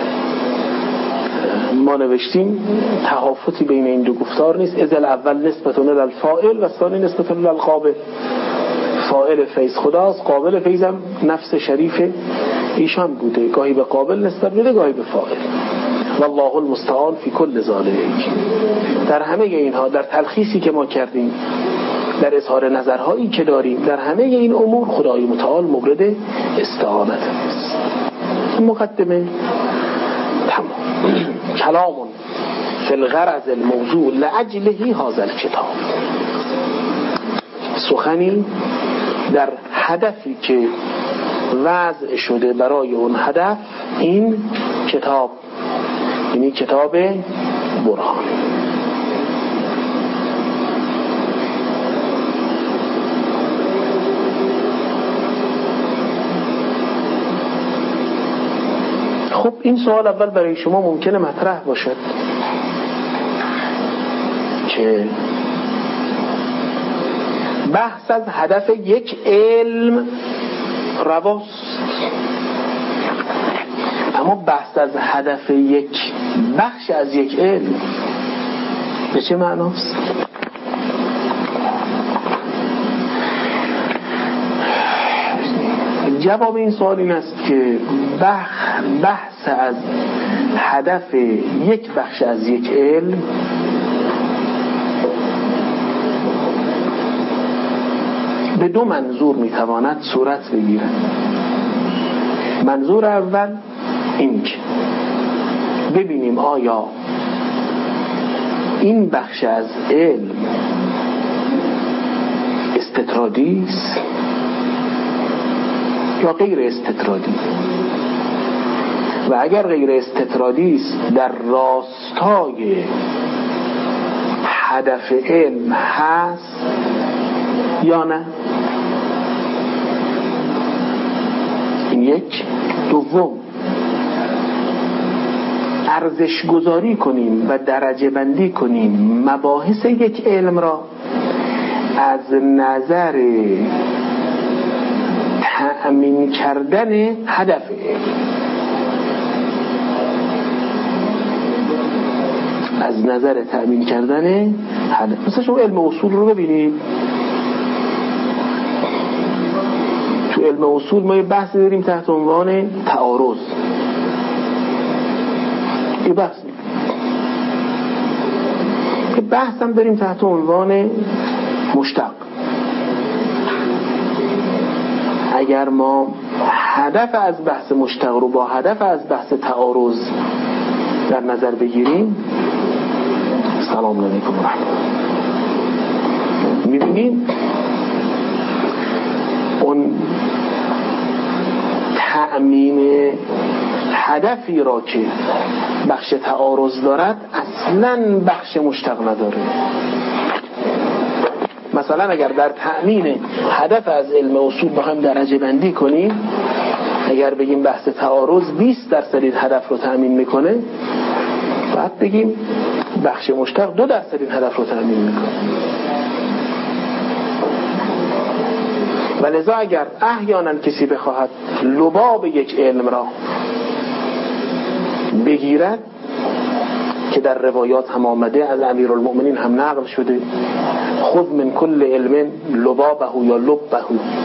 ما نوشتیم تهافتی بین این دو گفتار نیست. از الاول نسبتون للفاعل و ثانی نسبتون للقابل. فاعل فیض خداست، قابل فیضم نفس شریف ایشان بوده، گاهی به قابل نسبت میده گاهی به فاعل. والله المستعان فی کل ذالک. در همه اینها، در تلخیصی که ما کردیم، در اظهار نظرهایی که داریم، در همه این امور خدای متعال مورد استعانت است. مقدمه تمام. کلام فی الغرض الموضوع لاجله هذا الکتاب، سخنی در هدفی که وضع شده برای اون هدف این کتاب، یعنی کتاب برهان. خب این سوال اول برای شما ممکنه مطرح باشد که بحث از هدف یک علم رواست، اما بحث از هدف یک بخش از یک علم به چه معناست؟ جواب این سوال این است که بحث از هدف یک بخش از یک علم به دو منظور میتواند صورت بگیرد. منظور اول این که ببینیم آیا این بخش از علم استطرادی است یا غیر استطرادی، و اگر غیر استطرادی است در راستای هدف علم هست یا نه. این یک. دوم، ارزش گذاری کنیم و درجه بندی کنیم مباحث یک علم را از نظر تأمین کردن هدف علم. از نظر تأمین کردن هدف. مثلا شما علم اصول رو ببینید، تو علم اصول ما یه بحث داریم تحت عنوان تعارض. یه بحث یه بحث هم داریم تحت عنوان مشتق. اگر ما هدف از بحث مشتق رو با هدف از بحث تعارض در نظر بگیریم، سلام علیکم و رحمت الله، می‌بینیم اون تأمین هدفی را که بخش تعارض دارد اصلاً بخش مشتق نداره. مثلا اگر در تأمین هدف از علم اصول بخوایم درجه بندی کنیم، اگر بگیم بحث تعارض بیست درصد این هدف رو تأمین میکنه، بعد بگیم بخش مشتق دو درصد این هدف رو تأمین میکنه. و لذا اگر احیانا کسی بخواهد لباب یک علم را بگیرد که در روایات هم آمده، از امیرالمؤمنین هم نقل شده، خذ من کل علم لبابه یا لبه،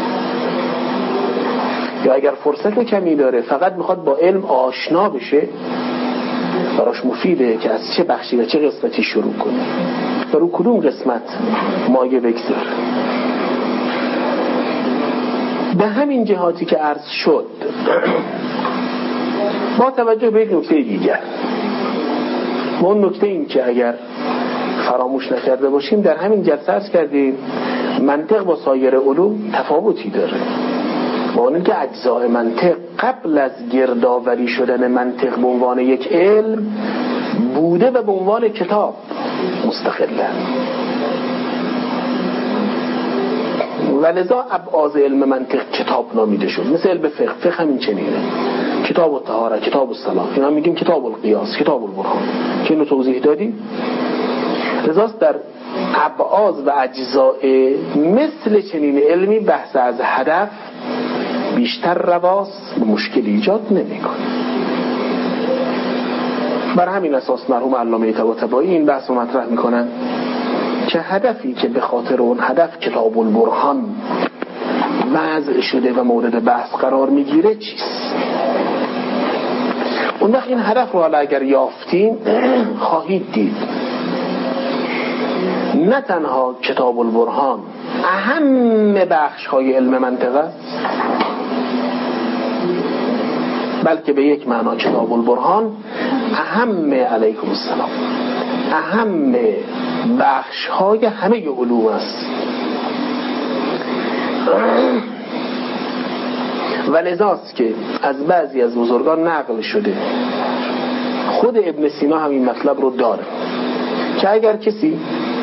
یا اگر فرصت کمی داره فقط میخواد با علم آشنا بشه، براش مفیده که از چه بخشی و چه قسمتی شروع کنه و رو کدوم قسمت مایه بگذار. به همین جهاتی که عرض شد، با توجه به یک نکته دیگر، و اون نکته این که اگر فراموش نکرده باشیم، در همین جلسه عرض کردیم منطق با سایر علوم تفاوتی داره. با اون که اجزاء منطق قبل از گردآوری شدن منطق به عنوان یک علم بوده و به عنوان کتاب مستقله، و لذا ابعاض علم منطق کتاب نامیده شد. مثل علم فقه، فقه همین چنینه، کتاب الطهاره، کتاب الصلاه، اینا میگیم کتاب القیاس، کتاب البرهان که اینو توضیح دادیم. لذاست در ابعاض و اجزاء مثل چنین علمی بحث از هدف بیشتر رواست و مشکل ایجاد نمیکنه. بر همین اساس مرحوم علامه طباطبایی این بحث رو مطرح میکنن که هدفی که به خاطر اون هدف کتاب البرهان وضع شده و مورد بحث قرار میگیره چیست. اون وقت این هدف رو حالا اگر یافتیم خواهید دید نه تنها کتاب البرهان اهم بخش های علم منطق است، بلکه به یک معنا کتاب البرهان اهم علیکم السلام اهم بخش های همه علوم است. و لذاست که از بعضی از بزرگان نقل شده، خود ابن سینا هم این مطلب رو داره که اگر کسی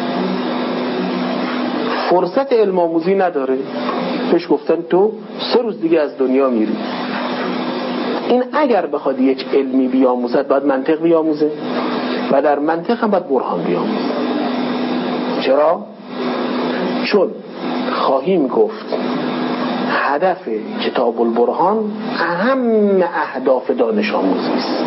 فرصت علم آموزی نداره بهش گفتن تو سه روز دیگه از دنیا میری. این اگر بخواد یک علمی بیاموزد باید منطق بیاموزه و در منطق هم باید برهان بیاموزه. چرا؟ چون خواهیم گفت هدف کتاب البرهان اهم اهداف دانش آموزی است.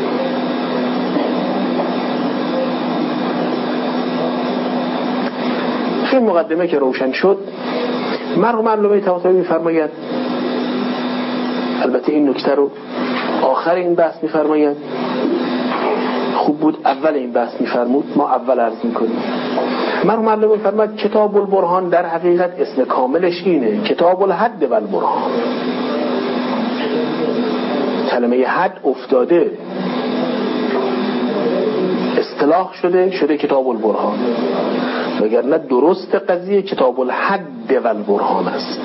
این مقدمه که روشن شد، مرحوم علامه طباطبایی می‌فرماید، البته این نکته رو آخر این بحث می‌فرماید، خوب بود اول این بحث می‌فرمود، ما اول عرض می‌کنیم. مرحوم علامه می‌فرماید کتاب البرهان در حقیقت اسم کاملش اینه، کتاب الحد و البرهان. کلمه حد افتاده، اصطلاح شده شده کتاب البرهان، وگرنه درست قضیه کتاب الحد و البرهان است.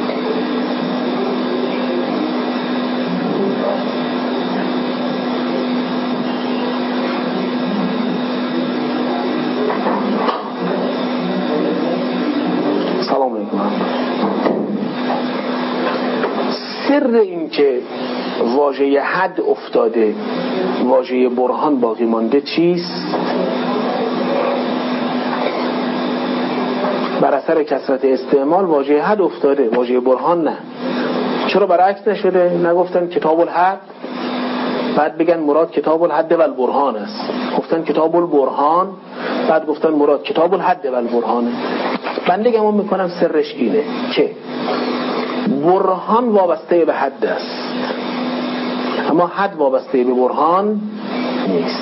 سلام علیکم. سر این که واژه حد افتاده واژه برهان باقی مانده چیست؟ بر اثر کثرت استعمال واژه حد افتاده، واژه برهان نه. چرا برعکس نشده؟ نگفتن کتاب الحد بعد بگن مراد کتاب الحد و البرهان است، گفتن کتاب البرهان بعد گفتن مراد کتاب الحد و البرهانه. بنده گمان میکنم سرش اینه که برهان وابسته به حد است اما حد وابسته به برهان نیست.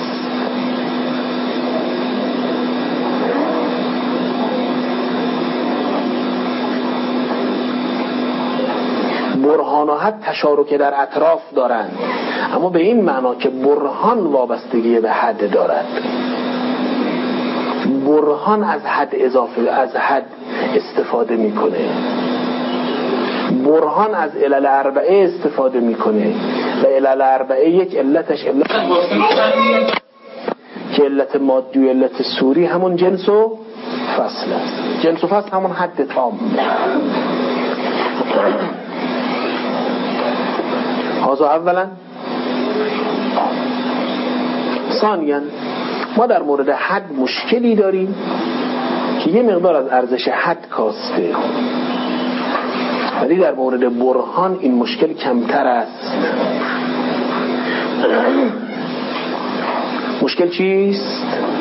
برهان و حد تشارک در اطراف دارند، اما به این معنا که برهان وابستگی به حد دارد. برهان از حد اضافه از حد استفاده میکنه، برهان از علل اربعه استفاده میکنه و علل اربعه یک علتش علت که علت مادی و علت صوری همون جنس و فصل است. جنس و فصل همون حد تام. هذا اولا. ثانیا ما در مورد حد مشکلی داریم که یه مقدار از ارزش حد کاسته، ولی در مورد برهان این مشکل کمتر است. مشکل چیست؟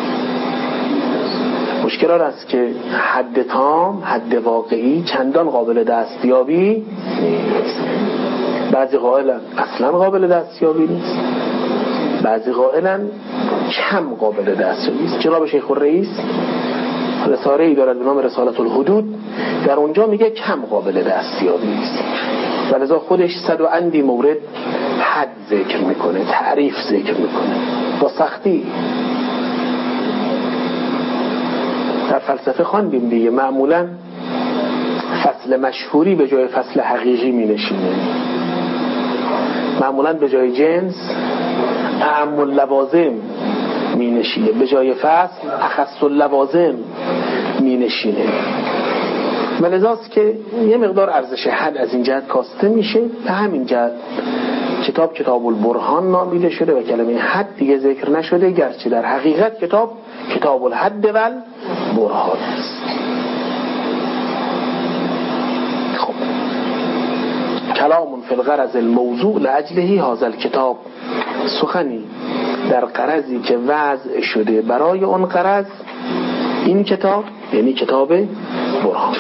مشکل آن است که حد تام، حد واقعی چندان قابل دستیابی نیست. بعضی قائلن اصلا قابل دستیابی نیست، بعضی قائلن کم قابل دستیابی است. جناب شیخ الرئیس رساله‌ای دارد به نام رسالت الحدود، در اونجا میگه کم قابل دستیابی است و لذا خودش صد و اندی مورد حد ذکر میکنه، تعریف ذکر میکنه با سختی. در فلسفه خواندیم دیگه، معمولا فصل مشهوری به جای فصل حقیقی می نشینه، معمولا به جای جنس اعم اللوازم می نشینه، به جای فصل اخص اللوازم می نشینه. و لذاست که یه مقدار ارزش حد از این جهت کاسته میشه. به همین جهت کتاب کتاب البرهان نامیده شده و کلمه حد دیگه ذکر نشده، گرچه در حقیقت کتاب کتاب الحد و البرهان است. خب کلام فی الغرض الموضوع لاجله هذا الکتاب، سخنی در غرضی که وضع شده برای اون غرض این کتاب، یعنی کتاب برهان.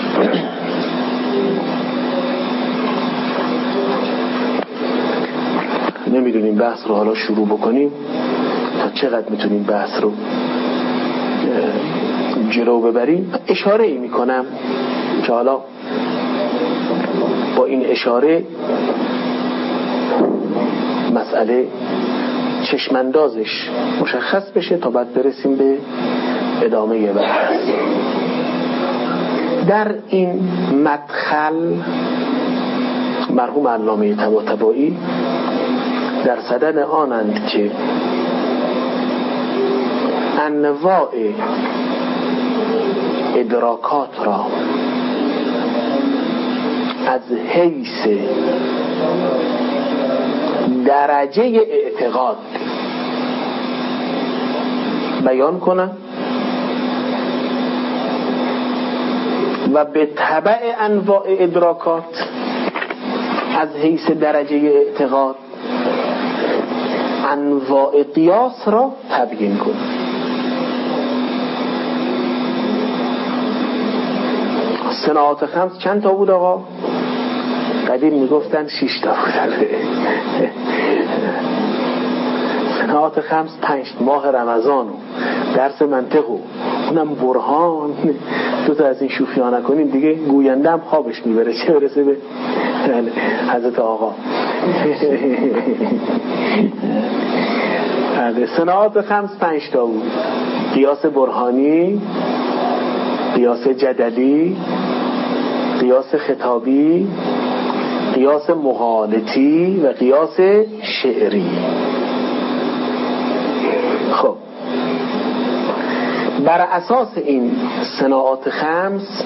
نمیدونیم بحث رو حالا شروع بکنیم تا چقدر میتونیم بحث رو جلو ببریم. اشاره ای میکنم که حالا با این اشاره مسئله چشماندازش مشخص بشه تا بعد برسیم به ادامه بحث. در این مدخل مرحوم علامه طباطبایی در صدد آنند که انواع ادراکات را از حیث درجه اعتقاد بیان کنن و به تبع انواع ادراکات از حیث درجه اعتقاد انواع قیاس را تبیین کنن. صناعات خمس چند تا بود آقا؟ قدیم میگفتن شش تا بود. صناعات خمس پنج ماه رمضان و درس منطق و اونم برهان، دو تا از این شوخی‌ها نکنیم دیگه گوینده هم خوابش میبره، چه برسه به حضرت آقا. صناعات خمس پنج تا بود: قیاس برهانی، قیاس جدلی، قیاس خطابی، قیاس مغالطی و قیاس شعری. خب بر اساس این صناعات خمس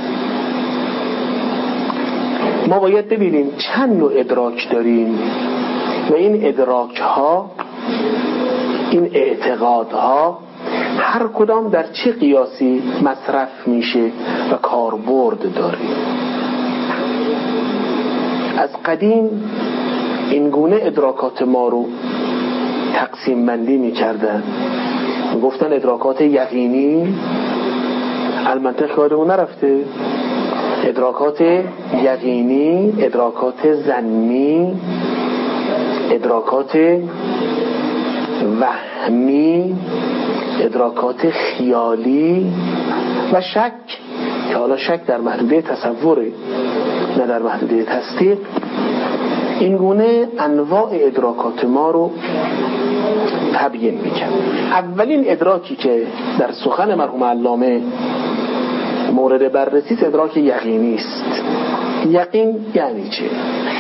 ما باید ببینیم چند نوع ادراک داریم و این ادراک ها، این اعتقادها هر کدام در چه قیاسی مصرف میشه و کاربرد داره. از قدیم این گونه ادراکات ما رو تقسیم بندی میکردن، میگفتن ادراکات یقینی، المنطق یادمون نرفته، ادراکات یقینی، ادراکات ظنی، ادراکات وهمی، ادراکات خیالی و شک، که حالا شک در محدوده تصوره نه در محدوده تصدیق. این گونه انواع ادراکات ما رو تبیین میکنه. اولین ادراکی که در سخن مرحوم علامه مورد بررسی است ادراک یقینی است. یقین یعنی چه؟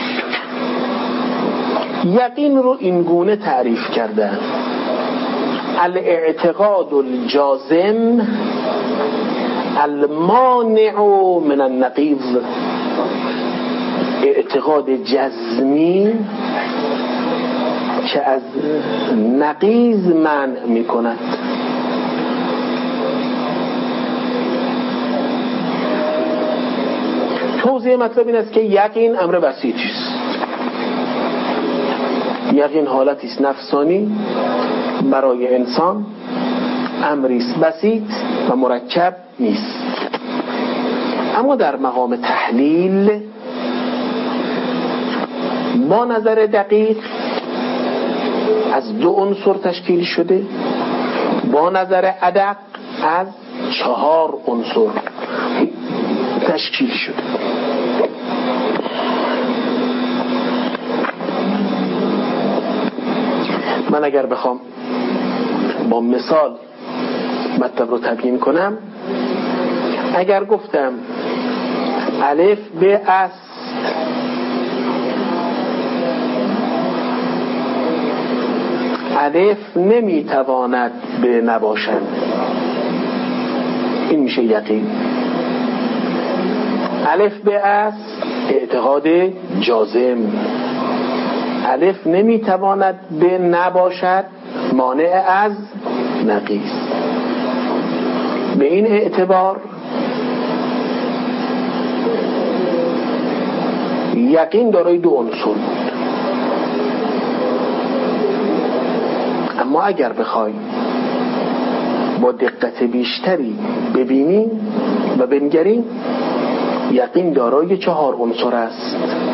یقین رو این گونه تعریف کردن: الاعتقاد الجازم المانع من النقیض، اعتقاد جزمی که از نقیض منع می کند. توضیح مطلب این است که یقین امر بسیطی است. یقین حالتی است نفسانی برای انسان، امری است بسیط و مرکب نیست. اما در مقام تحلیل با نظر دقیق از دو عنصر تشکیل شده، با نظر ادق از چهار عنصر تشکیل شده. من اگر بخوام با مثال مطلب رو تبیین کنم، اگر گفتم الف به است، الف نمیتواند به نباشد، این میشه یقین. الف به اصل اعتقاد جازم. الف نمیتواند به نباشد مانع از نقیض. به این اعتبار یقین دارای دو عنصر بود. اما اگر بخوایم با دقت بیشتری ببینیم و بنگریم، یقین دارای چهار عنصر است.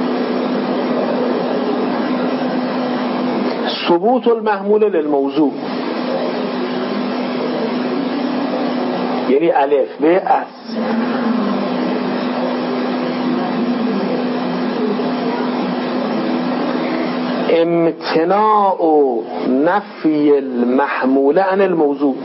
ثبوت المحمول للموضوع، یعنی الف به اصل. امتناع و نفی المحمول عن الموضوع،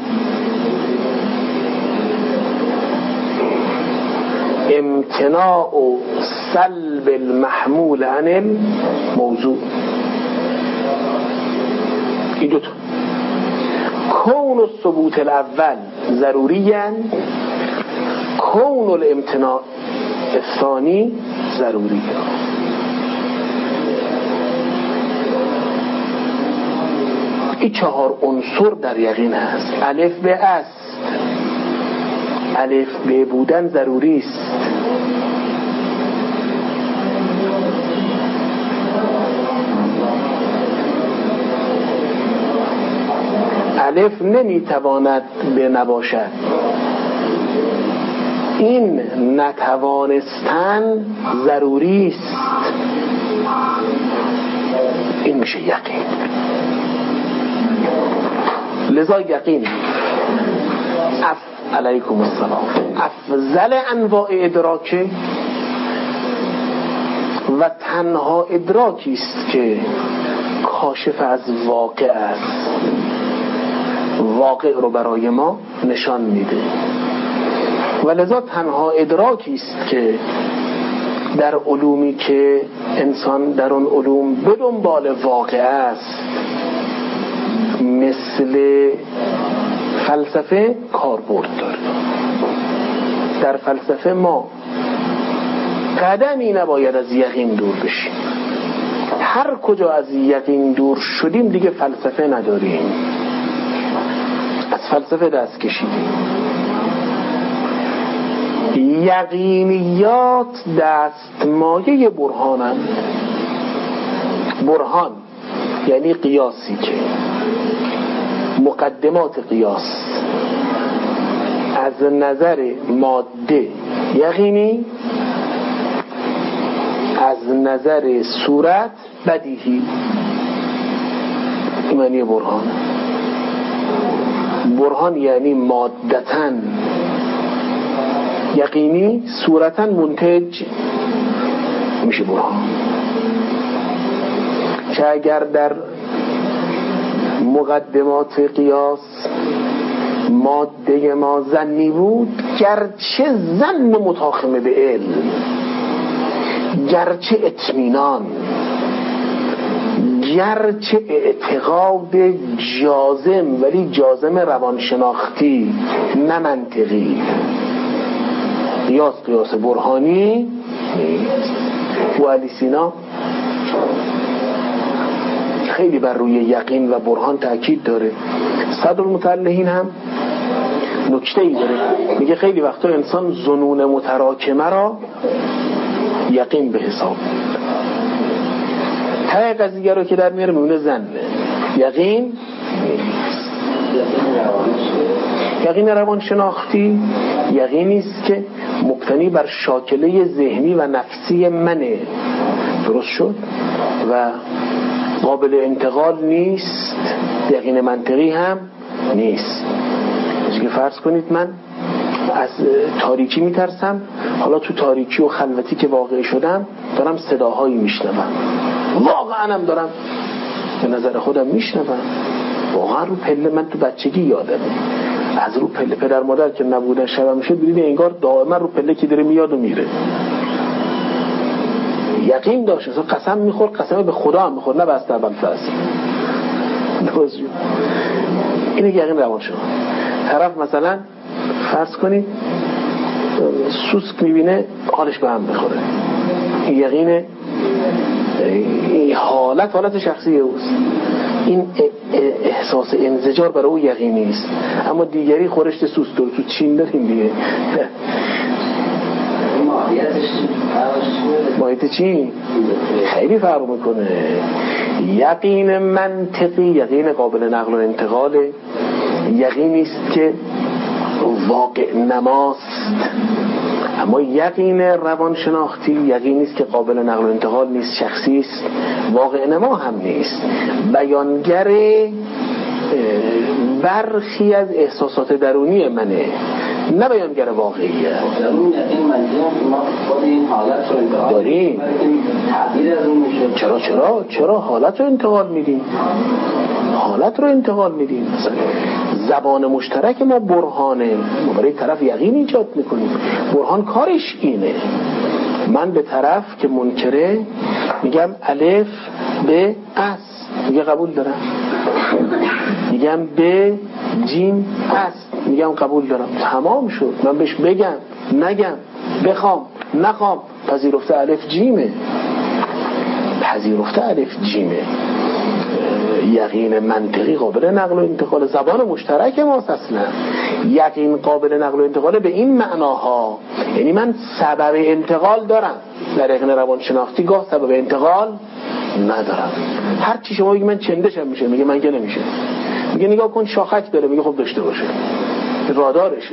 امتناع و سلب المحمول عن الموضوع. این دوتا کون الثبوت الاول ضروریاً، کون الامتناع الثانی ضروری. این چهار عنصر در یقین هست. الف به است، الف به بودن ضروری است. الف نمیتواند به نباشد. این نتوانستن ضروری است. این میشه یقین. لذا یقین اف علیکم السلام افضل انواع ادراکه و تنها ادراکی است که کاشف از واقع است، واقع رو برای ما نشان میده. و لذا تنها ادراکی است که در علومی که انسان در اون علوم به دنبال واقع است، مثل فلسفه کاربرد داره. در فلسفه ما قدمی نباید از یقین دور بشیم. هر کجا از یقین دور شدیم دیگه فلسفه نداریم، از فلسفه دست کشیدیم. یقینیات دستمایه برهانن. برهان یعنی قیاسی که مقدمات قیاس از نظر ماده یقینی، از نظر صورت بدیهی. این معنی برهان. برهان یعنی مادتاً یقینی، صورتاً منتج میشه برهان. که اگر در مقدمات قیاس ماده ما ظنی بود، گرچه ظن متاخمه به علم، گرچه اطمینان، گرچه اعتقاد جازم، ولی جازم روانشناختی نه منطقی، قیاس قیاس برهانی نیست. و علی سینا خیلی بر روی یقین و برهان تأکید داره. صدرالمتعلهین هم نکته ای داره، میگه خیلی وقتا انسان ظنون متراکمه را یقین به حساب میاره. ته قضیه رو که در میاره میونه زنه، یقین نیست. یقین روان شناختی یقینی است که مبتنی بر شاکله ذهنی و نفسی منه، درست شد، و قابل انتقال نیست. یقین منطقی هم نیست. که فرض کنید من از تاریکی میترسم، حالا تو تاریکی و خلوتی که واقع شدم دارم صداهایی میشنوم، واقعا هم دارم به نظر خودم میشنوم. واقعا رو پله، من تو بچگی یادمه از رو پله پدر مادر که نبودن شب میشه ببینید انگار دائما رو پله که داره میاد و میره. یقین داشت، مثلا قسم میخورد، قسم به خدا هم میخورد، نه به استقبال فصل. اینه یقین روان شما. طرف مثلا فرض کنید سوسک میبینه حالش به هم میخوره. یقین این حالت حالت شخصی اوست، این احساس انزجار برای او یقینی است. اما دیگری خورشت سوسک داره، تو چین داریم دیگه. ماهیت چی؟ خیلی فرق میکنه. یقین منطقی یقین قابل نقل و انتقاله، یقینی است که واقع نماست. اما یقین روانشناختی یقینی است که قابل نقل و انتقال نیست، شخصی است، واقع نما هم نیست، بیانگر برخی از احساسات درونی منه، نه بیانگر واقعیه. داریم چرا چرا چرا حالت رو انتقال میدیم، حالت رو انتقال میدیم. مثلا زبان مشترک ما برهانه، ما برای طرف یقین ایجاد میکنیم. برهان کارش اینه، من به طرف که منکره میگم الف به اس، میگه قبول دارم. میگم به جیم است، میگم قبول دارم. تمام شد. من بهش بگم نگم، بخوام نخوام، پذیرفته الف جیمه، پذیرفته الف جیمه. یقین منطقی قابل نقل و انتقال، زبان مشترک ماست. اصلا یقین قابل نقل و انتقال به این معناها، یعنی من سبب انتقال دارم. در یقین روانشناختی گاه سبب انتقال ندارم. هر چی شما بگی من چندشم میشه، میگه من که نمیشه. میگه نگاه کن شاخک داره، میگه خب داشته باشه، رادارشه.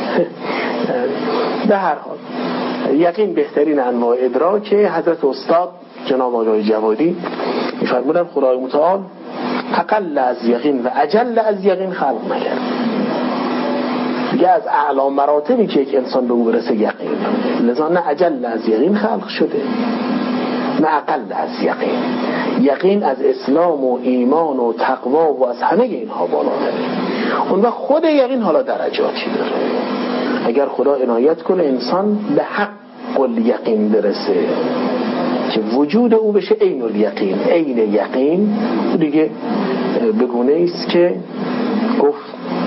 به هر حال یقین بهترین انواع ادراکه. حضرت استاد جناب آقای جوادی میفرمودن خدای متعال اقل از یقین و اجل از یقین خلق نکرد. دیگه از اعلی مراتبی که یک انسان به او برسه یقین، لذا نه اجل از یقین خلق شده نه اقل از یقین. یقین از اسلام و ایمان و تقوا و از همه اینها بالاتره. اون وقت خود یقین حالا درجاتی داره. اگر خدا عنایت کنه انسان به حق الیقین برسه که وجود او بشه عین الیقین، عین یقین، دیگه بگونه ایست که گفت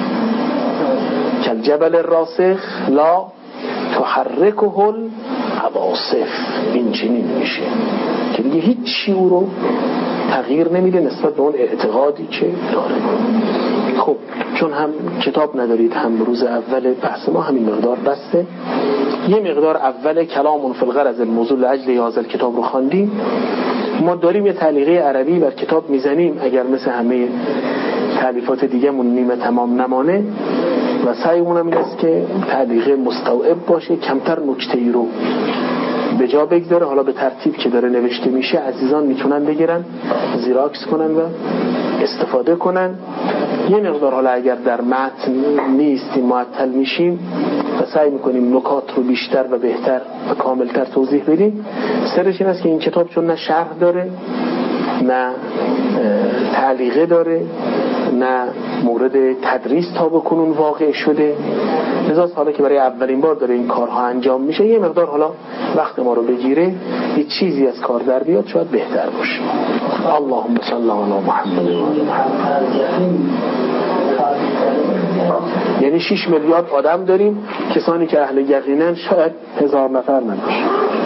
کل جبل الراسخ لا تحرکه العواصف. این چنین میشه که دیگه هیچ چی او رو تغییر نمیده نسبت به اون اعتقادی که داره. خب چون هم کتاب ندارید هم روز اول بحث ما همین مقدار بسته. یه مقدار اول کلامون فی الغرض الموضوع لاجل هذا کتاب رو خواندیم. ما داریم یه تعلیقه عربی بر کتاب میزنیم، اگر مثل همه تعلیفات دیگه مون نیمه تمام نمانه و سعیمون هم این است که تعلیقه مستوعب باشه، کمتر نکته‌ای رو به جا بگذاره. حالا به ترتیب که داره نوشته میشه عزیزان میتونن بگیرن زیراکس کنن و استفاده کنن. یه مقدار حالا اگر در متن نیستیم معطل میشیم و سعی میکنیم نکات رو بیشتر و بهتر و کاملتر توضیح بدیم. سرش این است که این کتاب چون نه شرح داره نه تعلیقه داره نه مورد تدریس تا بکنون واقع شده، لذا حالا که برای اولین بار داره این کارها انجام میشه یه مقدار حالا وقت ما رو بگیره، یه چیزی از کار در بیاد شاید بهتر باشه. اللهم صل علی محمد. یعنی شش میلیارد آدم داریم، کسانی که اهل یقینن شاید هزار نفر نباشه.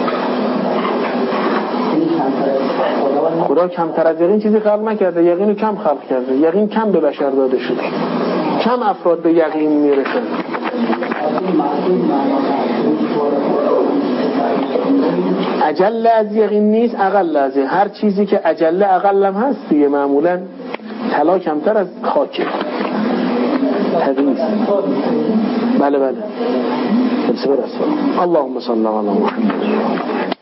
خدا کمتر از یقین چیزی خلق نکرده، یقین رو کم خلق کرده. یقین کم به بشر داده شده، کم افراد به یقین میرسن. اجل از یقین نیست، اقل از یقین. هر چیزی که اجل اقل هم هست دیگه، معمولا طلا کمتر از خاکه. تدریس. بله بله. اللهم صل علی محمد.